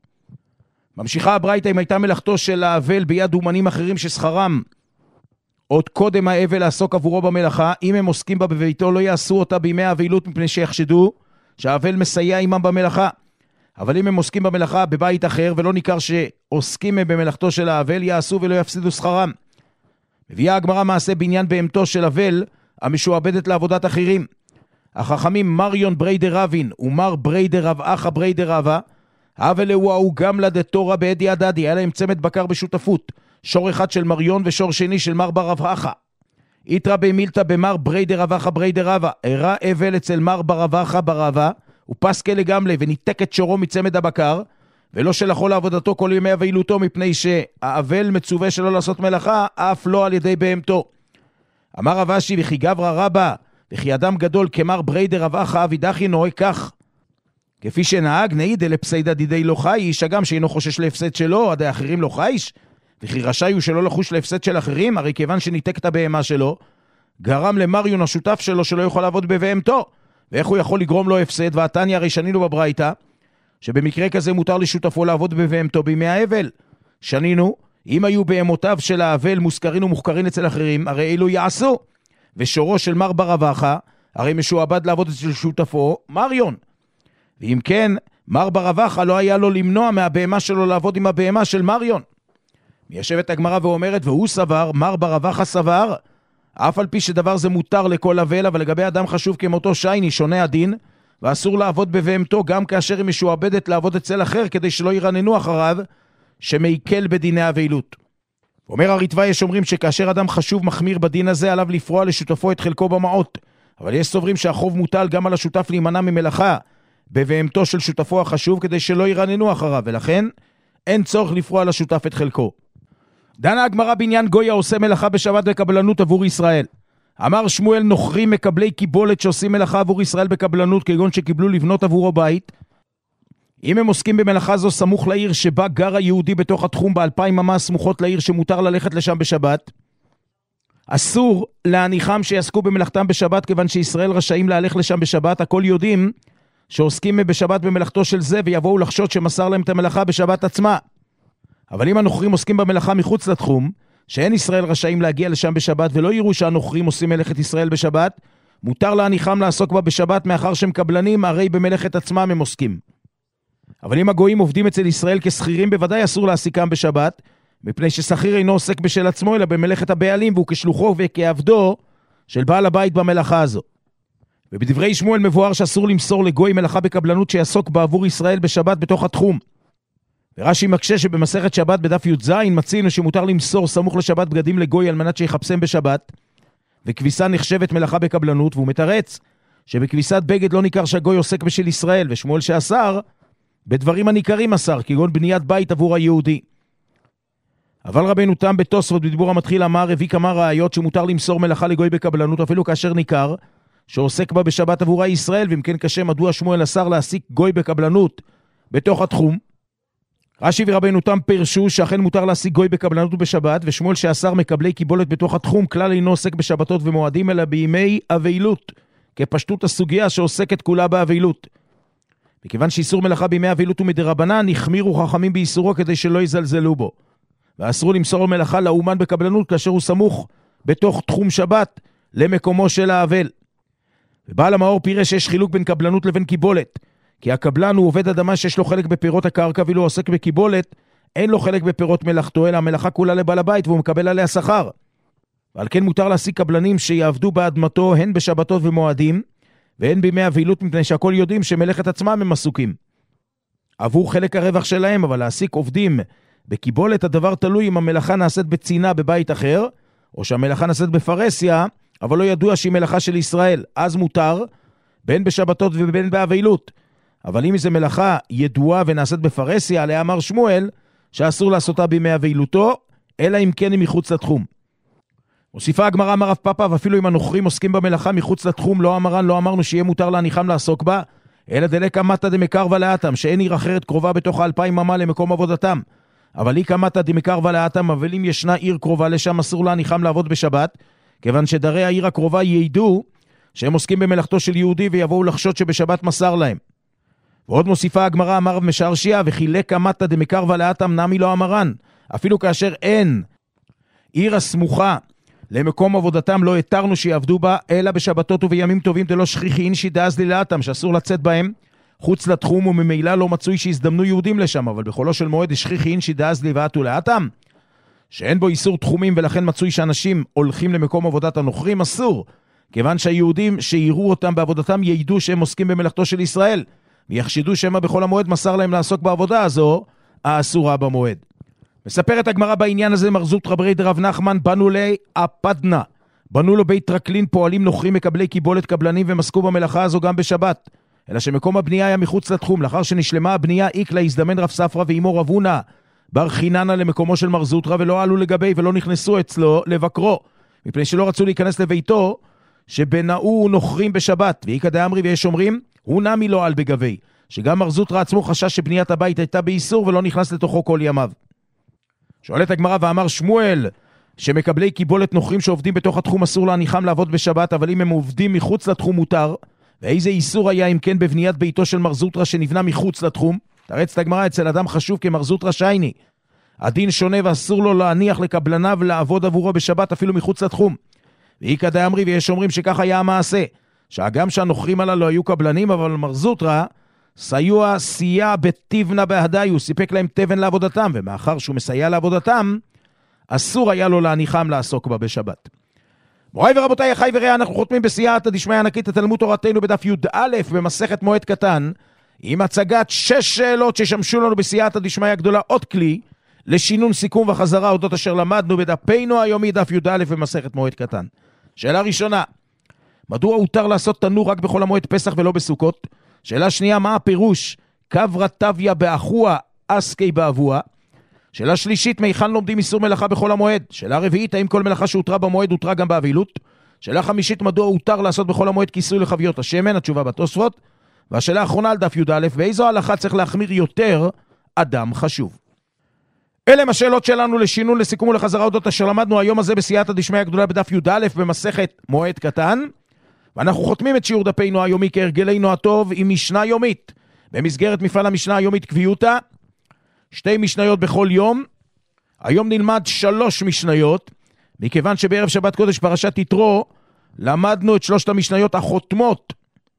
ממשיכה הברייתא, אם הייתה מלאכתו של האבל ביד אומנים אחרים ששכרם עוד קודם האבל לעסוק עבורו במלאכה, אם הם עוסקים בה בביתו לא יעשו אותה בימי הבעילות מפני שיחשדו שהאבל מסייע עמם במלאכה. אבל אם הם עוסקים במלאכה בבית אחר ולא ניכר שעוסקים הם במלאכתו של האבל, יעשו ולא יפסידו שכרם. מביאה הגמרא מעשה בעניין בהמתו של אבל המשועבדת לעבודת אחרים. החכמים מריון בריידר רבין ומר בריידר רב אחא בריידר רבה, אבל הוא גם לדתורה בעדי הדדי, היה להם צמד בקר בשותפות, שור אחד של מריון ושור שני של מר ברב אחא. יתרא במילתא במר בריידר רב אחא בריידר רבה, הראה אבל אצל מר ברב אחא ברבה, ופסקה לגמרי וניתק את שורו מצמד הבקר, ולא שלחו לעבודתו כל ימי הבעילותו, מפני שהאבל מצווה שלא לעשות מלאכה, אף לא על ידי בהמתו. אמר רב אשי, וכי גברא רבא, וכי אדם גדול כמר בריידר רב אחא אבידחי נוהג כך. כפי שנהג נעיד לפסיידא דידי לא חייש, הגם שאינו חושש להפסד שלו, עדי אחרים לא חייש, וכי רשאי הוא שלא לחוש להפסד של אחרים, הרי כיוון שניתק את הבהמה שלו, גרם למריון השותף שלו שלא יכול לעבוד בבהמתו. ואיך הוא יכול לגרום לו הפסד? והתניא הרי שנינו בברייתא, שבמקרה כזה מותר לשותפו לעבוד בבהמתו בימי האבל. שנינו, אם היו בהמותיו של האבל מוזכרים ומוחקרים אצל אחרים, הרי אלו יעשו. ושורו של מר ברב אחא, הרי משועבד לעבוד אצל שותפו, מריון. ואם כן, מר ברב אחא לא היה לו למנוע מהבהמה שלו לעבוד עם הבהמה של מריון. מיישבת הגמרא ואומרת, והוא סבר, מר ברב אחא סבר, אף על פי שדבר זה מותר לכל אבל, אבל לגבי אדם חשוב כמותו שייני שונה הדין, ואסור לעבוד בבהמתו גם כאשר היא משועבדת לעבוד אצל אחר, כדי שלא ירננו אחריו, שמעיקל בדיני הבעילות. אומר הריטב"א, יש אומרים שכאשר אדם חשוב מחמיר בדין הזה, עליו לפרוע לשותפו את חלקו במעות, אבל יש סוברים שהחוב מוטל גם על השותף להימנע ממלאכה, בבהמתו של שותפו החשוב, כדי שלא ירננו אחריו, ולכן אין צורך לפרוע לשותף את חלקו. דנה הגמרא בעניין גוי העושה מלאכה בשבת בקבלנות עבור ישראל. אמר שמואל, נוכרים מקבלי קיבולת שעושים מלאכה עבור ישראל בקבלנות, כגון שקיבלו לבנות עבורו בית, אם הם עוסקים במלאכה זו סמוך לעיר שבה גר היהודי בתוך התחום, ב2,000 אמה סמוכות לעיר שמותר ללכת לשם בשבת, אסור להניחם שיעסקו במלאכתם בשבת, כיוון שישראל רשאים להלך לשם בשבת. הכל יודעים שעוסקים בשבת במלאכתו של זה, ויבואו לחשוד שמסר להם את המלאכה בשבת עצמה. אבל אם הנוכרים עוסקים במלאכה מחוץ לתחום, שאין ישראל רשאים להגיע לשם בשבת, ולא יראו שהנוכרים עושים מלאכת ישראל בשבת, מותר להניחם לעסוק בה בשבת, מאחר שהם קבלנים, הרי במלאכת עצמם הם עוסקים. אבל אם הגויים עובדים אצל ישראל כסחירים, בוודאי אסור להעסיקם בשבת, מפני ששכיר אינו עוסק בשל עצמו, אלא במלאכת הבעלים, והוא כשלוחו וכעבדו של בעל הבית במלאכה הזו. ובדברי שמואל מבואר שאסור למסור לגוי מלאכה בקבלנות שיעסוק בעבור ישראל בשבת בתוך התחום. ורש"י מקשה שבמסכת שבת בדף י"ז מצינו שמותר למסור סמוך לשבת בגדים לגוי על מנת שיחפשם בשבת, וכביסה נחשבת מלאכה בקבלנות, והוא מתרץ שבכביסת בגד לא ניכר שהגוי עוסק בשל ישראל, ושמואל שאסר בדברים הניכרים אסר, כגון בניית בית עבור היהודי. אבל רבנו תם בתוספות בדיבור המתחיל אמר, הביא כמה ראיות שמותר למסור מלאכה לגוי בקבלנות, אפילו כאשר ניכר שעוסק בה בשבת עבור הישראל, ואם כן קשה מדוע שמואל אסר להעסיק גוי בקבלנות בתוך התחום. רש"י ורבנו תם פרשו שאכן מותר להעסיק גוי בקבלנות בשבת, ושמואל שאסר מקבלי קיבולת בתוך התחום כלל אינו עוסק בשבתות ומועדים, אלא בימי הבעילות, כפשטות הסוגיה שעוסקת כולה בהבעילות. מכיוון שאיסור מלאכה בימי אבילות הוא מדרבנן, החמירו חכמים באיסורו כדי שלא יזלזלו בו. ואסרו למסור מלאכה לאומן בקבלנות כאשר הוא סמוך בתוך תחום שבת למקומו של האבל. ובעל המאור פירש שיש חילוק בין קבלנות לבין קיבולת, כי הקבלן הוא עובד אדמה שיש לו חלק בפירות הקרקע, ואילו עוסק בקיבולת אין לו חלק בפירות מלאכתו, אלא המלאכה כולה לבעל הבית והוא מקבל עליה שכר. ועל כן מותר להשיג קבלנים שיעבדו באדמתו הן בשבתות ומועדים, והן בימי אבילות, מפני שהכל יודעים שמלאכת עצמם הם עסוקים. עבור חלק הרווח שלהם, אבל להשיג עובדים בקיבולת הדבר תלוי אם המלאכה נעשית בצינה בבית אחר, או שהמלאכה נעשית בפרסיה, אבל לא ידוע שהיא מלאכה של ישראל. אז מותר, בין בשבתות ובין באבילות. אבל אם זו מלאכה ידועה ונעשית בפרסיה, עליה אמר שמואל, שאסור לעשותה בימי אבילותו, אלא אם כן היא מחוץ לתחום. מוסיפה הגמרא אמר רב פאפא, ואפילו אם הנוכרים עוסקים במלאכה מחוץ לתחום, לא אמרן, לא אמרנו שיהיה מותר להניחם לעסוק בה, אלא דלקא מטה דמקרבא לאטם, שאין עיר אחרת קרובה בתוך 2,000 ממה למקום עבודתם. אבל היא כמטה דמקרבא לאטם, אבל אם ישנה עיר קרובה לשם, אסור להניחם לעבוד בשבת, כיוון שדרי העיר הקרובה ידעו שהם עוסקים במלאכתו של יהודי, ויבואו לחשוד שבשבת מסר להם. ועוד מוסיפה הגמרא אמר רב משרשיה, וחילק מטה דמקרבא לאטם נמי לא אמרן, אפילו כאשר אין עיר הסמוכה למקום עבודתם לא התרנו שיעבדו בה, אלא בשבתות ובימים טובים דלא שכיחי אינשי דאז לילאתם, שאסור לצאת בהם חוץ לתחום, וממילא לא מצוי שהזדמנו יהודים לשם, אבל בחולו של מועד שכיחי אינשי דאז לבאתו לאטם, שאין בו איסור תחומים, ולכן מצוי שאנשים הולכים למקום עבודת הנוכרים, אסור, כיוון שהיהודים שיראו אותם בעבודתם ידעו שהם עוסקים במלאכתו של ישראל, ויחשדו שמה בכל המועד מסר להם לעסוק בעבודה הזו, האסורה במועד. מספרת הגמרא בעניין הזה, מר זוטרא ברי דרב נחמן, בנו לי אפדנה, בנו לו בית טרקלין, פועלים נוכרים מקבלי קיבולת קבלנים, ומסקו במלאכה הזו גם בשבת, אלא שמקום הבנייה היה מחוץ לתחום. לאחר שנשלמה הבנייה, איקלה הזדמן רב ספרא ואימו רב הונא בר חיננה למקומו של מר זוטרא, ולא עלו לגבי ולא נכנסו אצלו לבקרו, מפני שלא רצו להיכנס לביתו שבנאו נוכרים בשבת. ואיקא דאמרי, ויש אומרים הוא נמי לא על בגבי, שגם מר זוטרא עצמו חשש שבניית הבית הייתה באיסור ולא נכנס לתוכו כל ימיו. שואלת הגמרא, ואמר שמואל שמקבלי קיבולת נוכרים שעובדים בתוך התחום אסור להניחם לעבוד בשבת, אבל אם הם עובדים מחוץ לתחום מותר, ואיזה איסור היה אם כן בבניית ביתו של מר זוטרא שנבנה מחוץ לתחום? תרץ את הגמרא, אצל אדם חשוב כמר זוטרא שייני, הדין שונה ואסור לו להניח לקבלניו לעבוד עבורו בשבת אפילו מחוץ לתחום. ואיקא דאמרי, ויש אומרים שכך היה המעשה, שהגם שהנוכרים הללו היו קבלנים, אבל מר זוטרא סיוע סייע בתבנה בהדי, הוא סיפק להם תבן לעבודתם, ומאחר שהוא מסייע לעבודתם, אסור היה לו להניחם לעסוק בה בשבת. מוריי ורבותיי, אחי ורעי, אנחנו חותמים בסייעתא דשמיא ענקית את תלמוד תורתנו בדף י"א במסכת מועד קטן, עם הצגת 6 שאלות ששמשו לנו בסייעתא דשמיא גדולה, עוד כלי לשינון סיכום וחזרה אודות אשר למדנו בדפנו היומי דף י"א במסכת מועד קטן. שאלה ראשונה, מדוע הותר לעשות תנור רק בחול המועד פסח ולא בסוכות? שאלה שנייה, מה הפירוש קברא טביא באחוה אסקי באבוה? שאלה שלישית, מהיכן לומדים איסור מלאכה בחול המועד? שאלה רביעית, האם כל מלאכה שהותרה במועד הותרה גם באבילות? שאלה חמישית, מדוע הותר לעשות בחול המועד כיסוי לחביות השמן? התשובה בתוספות. והשאלה האחרונה על דף י"א, באיזו הלכה צריך להחמיר יותר אדם חשוב? אלה הם השאלות שלנו לשינון, לסיכום ולחזרה אודות אשר למדנו היום הזה בסייעתא דשמיא הגדולה בדף י"א במסכת מועד קטן, ואנחנו חותמים את שיעור דפנו היומי כהרגלנו הטוב עם משנה יומית במסגרת מפעל המשנה היומית קביעותא, 2 משניות בכל יום. היום נלמד 3 משניות, מכיוון שבערב שבת קודש פרשת יתרו למדנו את 3 המשניות החותמות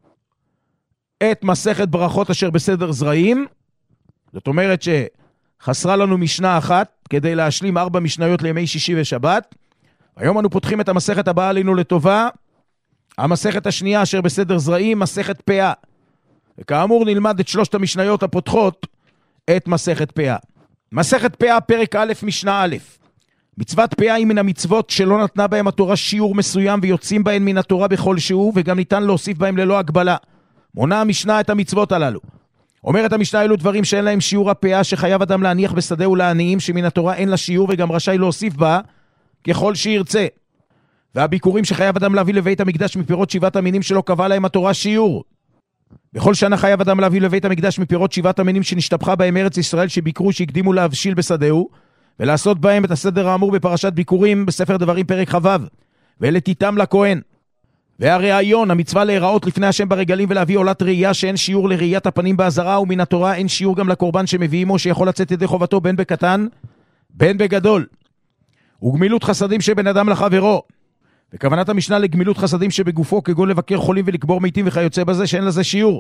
את מסכת ברכות אשר בסדר זרעים. זאת אומרת שחסרה לנו משנה אחת כדי להשלים 4 משניות לימי שישי ושבת. היום אנו פותחים את המסכת הבאה עלינו לטובה, המסכת השנייה אשר בסדר זרעים, מסכת פאה. וכאמור נלמד את 3 המשניות הפותחות את מסכת פאה. מסכת פאה פרק א' משנה א'. מצוות פאה היא מן המצוות שלא נתנה בהם התורה שיעור מסוים ויוצאים בהן מן התורה בכל שיעור, וגם ניתן להוסיף בהם ללא הגבלה. מונה המשנה את המצוות הללו. אומרת המשנה, אלו דברים שאין להם שיעור הפאה שחייב אדם להניח בשדה ולעניים, שמן התורה אין לה שיעור וגם רשאי להוסיף בה ככל שירצה. והביקורים שחייב אדם להביא לבית המקדש מפירות 7 המינים שלא קבע להם התורה שיעור. בכל שנה חייב אדם להביא לבית המקדש מפירות 7 המינים שנשתבחה בהם ארץ ישראל, שביקרו שהקדימו להבשיל בשדהו, ולעשות בהם את הסדר האמור בפרשת ביקורים בספר דברים פרק חו' ולתיתם לכהן. והראיון, המצווה להיראות לפני השם ברגלים ולהביא עולת ראייה שאין שיעור לראיית הפנים בעזרה, ומן התורה אין שיעור גם לקורבן שמביאימו, שיכול לצאת ידי חובתו בין בקטן בין בגדול. וגמילות חסדים שבין אדם לחברו, וכוונת המשנה לגמילות חסדים שבגופו, כגון לבקר חולים ולקבור מתים וכיוצא בזה, שאין לזה שיעור.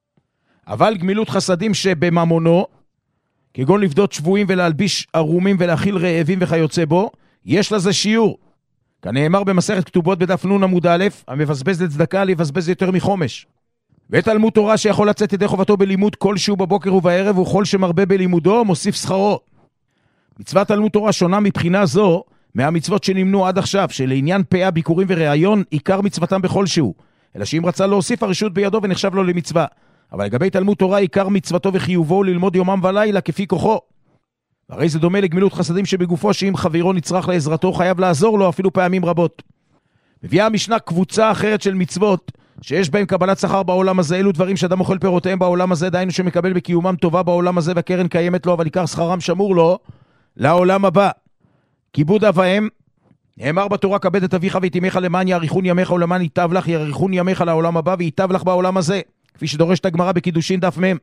אבל גמילות חסדים שבממונו, כגון לפדות שבויים ולהלביש ערומים ולהכיל רעבים וכיוצא בו, יש לזה שיעור. כנאמר במסכת כתובות בדף נ' עמוד א', המבזבז לצדקה לבזבז יותר מחומש. ותלמוד תורה שיכול לצאת ידי חובתו בלימוד כלשהו בבוקר ובערב, וכל שמרבה בלימודו מוסיף שכרו. מצוות תלמוד תורה שונה מבחינה זו מהמצוות שנמנו עד עכשיו, שלעניין פאה, ביקורים וראיון, עיקר מצוותם בכל שהוא, אלא שאם רצה להוסיף הרשות בידו ונחשב לו למצווה. אבל לגבי תלמוד תורה, עיקר מצוותו וחיובו ללמוד יומם ולילה כפי כוחו. הרי זה דומה לגמילות חסדים שבגופו, שאם חברו נצרך לעזרתו חייב לעזור לו אפילו פעמים רבות. מביאה המשנה קבוצה אחרת של מצוות שיש בהם קבלת שכר בעולם הזה. אלו דברים שאדם אוכל פירותיהם בעולם הזה, דהיינו שמקבל בקיומם טובה בעולם הזה והקרן קיימת לו, אבל עיקר שכרם שמור לו לעולם הבא. כיבוד אב ואם, נאמר בתורה, כבד את אביך ואת אמך למען יאריכון ימיך, ולמען ייטב לך יאריכון ימיך לעולם הבא וייטב לך בעולם הזה, כפי שדורשת הגמרא בקידושין דף מ'.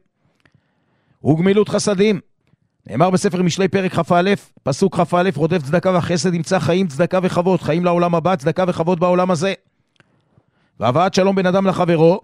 וגמילות חסדים, נאמר בספר משלי פרק כ"א, פסוק כ"א, רודף צדקה וחסד ימצא חיים, צדקה וחוות, חיים לעולם הבא, צדקה וחוות בעולם הזה. והבאת שלום בין אדם לחברו,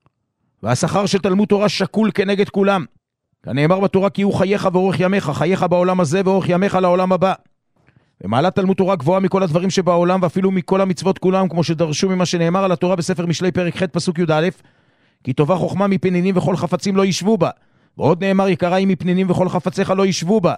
והשכר של תלמוד תורה שקול כנגד כולם. כנאמר בתורה, כי הוא חייך ואורך ימיך, חייך בעולם הזה ואורך ימיך לעולם הבא. ומעלת תלמוד תורה גבוהה מכל הדברים שבעולם, ואפילו מכל המצוות כולם, כמו שדרשו ממה שנאמר על התורה בספר משלי פרק ח' פסוק י"א, כי טובה חוכמה מפנינים וכל חפצים לא ישבו בה. ועוד נאמר, יקרה היא מפנינים וכל חפציך לא ישבו בה.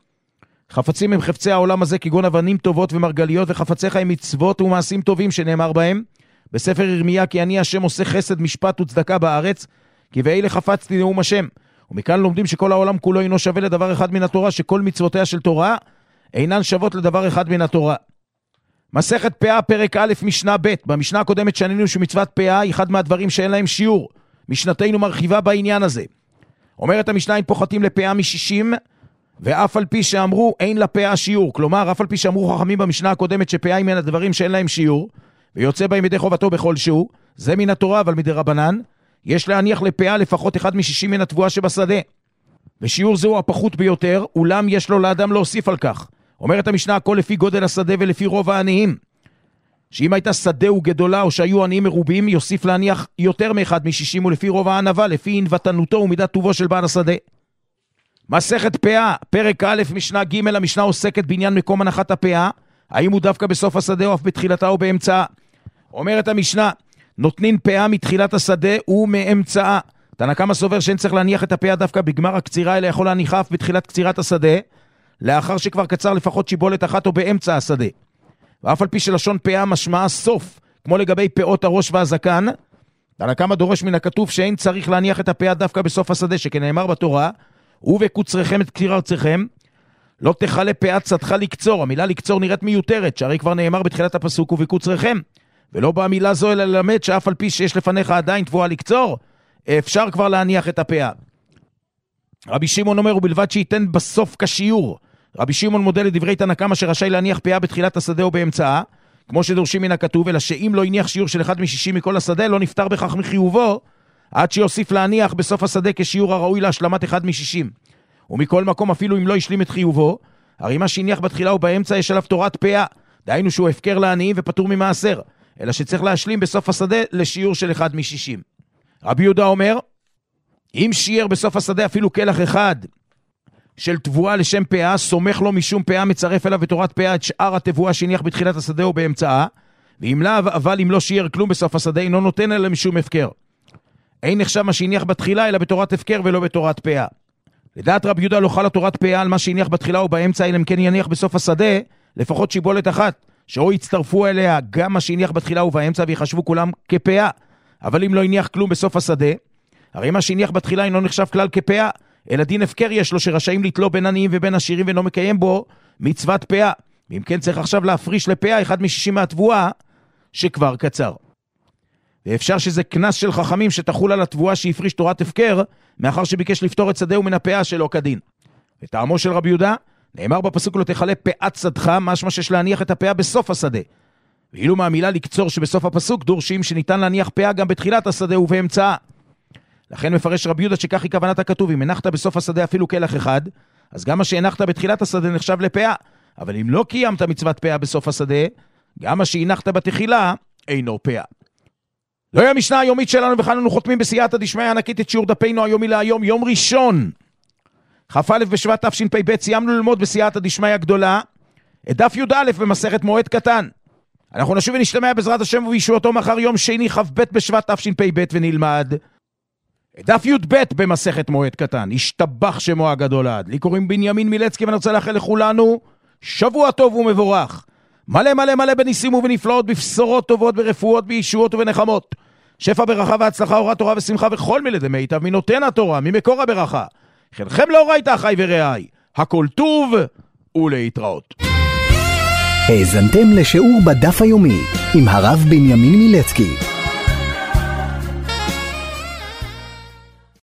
חפצים הם חפצי העולם הזה, כגון אבנים טובות ומרגליות, וחפציך הם מצוות ומעשים טובים שנאמר בהם בספר ירמיה, כי אני השם עושה חסד משפט וצדקה בארץ, כי ואלה חפצתי נאום השם. ומכאן לומדים שכל העולם כולו אינו שווה לדבר אחד מן התורה, שכל מצוותיה של תורה אינן שוות לדבר אחד מן התורה. מסכת פאה פרק א' משנה ב'. במשנה הקודמת שנינו שמצוות פאה היא אחד מהדברים שאין להם שיעור. משנתנו מרחיבה בעניין הזה. אומרת המשנה, אין פוחתים לפאה מ-60, ואף על פי שאמרו אין לפאה שיעור. כלומר, אף על פי שאמרו חכמים במשנה הקודמת שפאה היא מן הדברים שאין להם שיעור, ויוצא בהם ידי חובתו בכל שהוא, זה מן התורה, אבל מדי רבנן, יש להניח לפאה לפחות אחד מ-60 מן התבואה שבשדה. ושיעור זהו הפחות ביותר, אולם יש לו לאדם להוסיף על כך. אומרת המשנה, הכל לפי גודל השדה ולפי רוב העניים. שאם הייתה שדה וגדולה או שהיו עניים מרובים, יוסיף להניח יותר מאחד מ-60, ולפי רוב הענבה, לפי ענוותנותו ומידת טובו של בעל השדה. מסכת פאה, פרק א' משנה ג'. המשנה עוסקת בעניין מקום הנחת הפאה, האם הוא דווקא בסוף השדה או אף בתחילתה או באמצעה. אומרת המשנה, נותנים פאה מתחילת השדה ומאמצעה. תנא קמא סובר שאין צריך להניח את הפאה דווקא בגמר הקצירה, אלא יכול להניחה אף בתחילת קצירת השדה, לאחר שכבר קצר לפחות שיבולת אחת או באמצע השדה. ואף על פי שלשון פאה משמעה סוף, כמו לגבי פאות הראש והזקן, תנא קמא דורש מן הכתוב שאין צריך להניח את הפאה דווקא בסוף השדה, שכנאמר בתורה, ובקוצריכם את קציר ארציכם, לא תחלה פאה צדך לקצור. המילה לקצור נראית מיותרת, שהרי כבר נאמר בתחילת הפסוק ובקוצריכם, ולא במילה זו אלא ללמד שאף על פי שיש לפניך עדיין תבואה לקצור, אפשר כבר להניח את הפאה. רבי שמעון אומר, ובלבד שייתן בסוף כשיעור. רבי שמעון מודה לדברי תנא קמא שרשאי להניח פאה בתחילת השדה או באמצעה, כמו שדורשים מן הכתוב, אלא שאם לא הניח שיעור של 1 מ-60 מכל השדה, לא נפטר בכך מחיובו, עד שיוסיף להניח בסוף השדה כשיעור הראוי להשלמת 1 מ-60. ומכל מקום, אפילו אם לא השלים את חיובו, הרי מה שהניח בתחילה ובאמצע יש עליו תורת פאה, דהיינו שהוא הפקר לעניים ופטור ממעשר, אלא שצריך להשלים בסוף השדה לשיעור של 1 מ-60. רבי יהודה אומר, אם שיער בסוף השדה אפילו כלח אחד של תבואה לשם פאה, סומך לו משום פאה, מצרף אליו בתורת פאה את שאר התבואה שהניח בתחילת השדה או באמצעה, ואם לאו, אבל אם לא שיער כלום בסוף השדה, אינו נותן אלא משום הפקר. אין נחשב מה שהניח בתחילה, אלא בתורת הפקר ולא בתורת פאה. לדעת רבי יהודה לא חלה תורת פאה על מה שהניח בתחילה או באמצע, אלא אם כן יניח בסוף השדה, לפחות שיבולת אחת, שאו יצטרפו אליה גם מה שהניח בתחילה ובאמצע, ויחשבו כולם כפאה. אבל אם לא הניח כלום בסוף השדה, הרי מה שהניח בתחילה אינו נחשב כלל כפאה, אלא דין הפקר יש לו שרשאים לתלו בין עניים ובין עשירים ואינו מקיים בו מצוות פאה. ואם כן צריך עכשיו להפריש לפאה 1 מ-60 מהתבואה שכבר קצר. ואפשר שזה כנס של חכמים שתחול על התבואה שהפריש תורת הפקר, מאחר שביקש לפתור את שדהו מן הפאה שלו כדין. וטעמו של רבי יהודה, נאמר בפסוק לא תחלה פאת צדך, משמע שיש להניח את הפאה בסוף השדה. ואילו מהמילה לקצור שבסוף הפסוק דורשים שניתן להניח פאה גם בתחילת השדה ובאמצעה. לכן מפרש רבי יהודה שכך היא כוונת הכתוב, אם הנחת בסוף השדה אפילו כלח אחד, אז גם מה שהנחת בתחילת השדה נחשב לפאה, אבל אם לא קיימת מצוות פאה בסוף השדה, גם מה שהנחת בתחילה אינו פאה. לא היה המשנה היומית שלנו, וכאן אנו חותמים בסייעתא דשמיא ענקית את שיעור דפינו היומי להיום, יום ראשון, כ"א בשבט תשפ"ב. סיימנו ללמוד בסייעתא דשמיא הגדולה את דף י"א במסכת מועד קטן. אנחנו נשוב ונשתמע בעזרת השם ובישועתו מחר יום שני כ"ב בשבט תשפ"ב, ונלמד את דף י"ב במסכת מועד קטן. השתבח שמו הגדול עד. לי קוראים בנימין מילצקי, ואני רוצה לאחל לכולנו שבוע טוב ומבורך, מלא מלא מלא בניסים ובנפלאות, בפסורות טובות, ברפואות, בישועות ובנחמות, שפע ברכה והצלחה, אורת תורה ושמחה, וכל מלדי מיטב מנותן התורה, ממקור הברכה. חלכם לאורייתא אחי ורעי, הכל טוב ולהתראות. האזנתם לשיעור בדף היומי עם הרב בנימין מילצקי.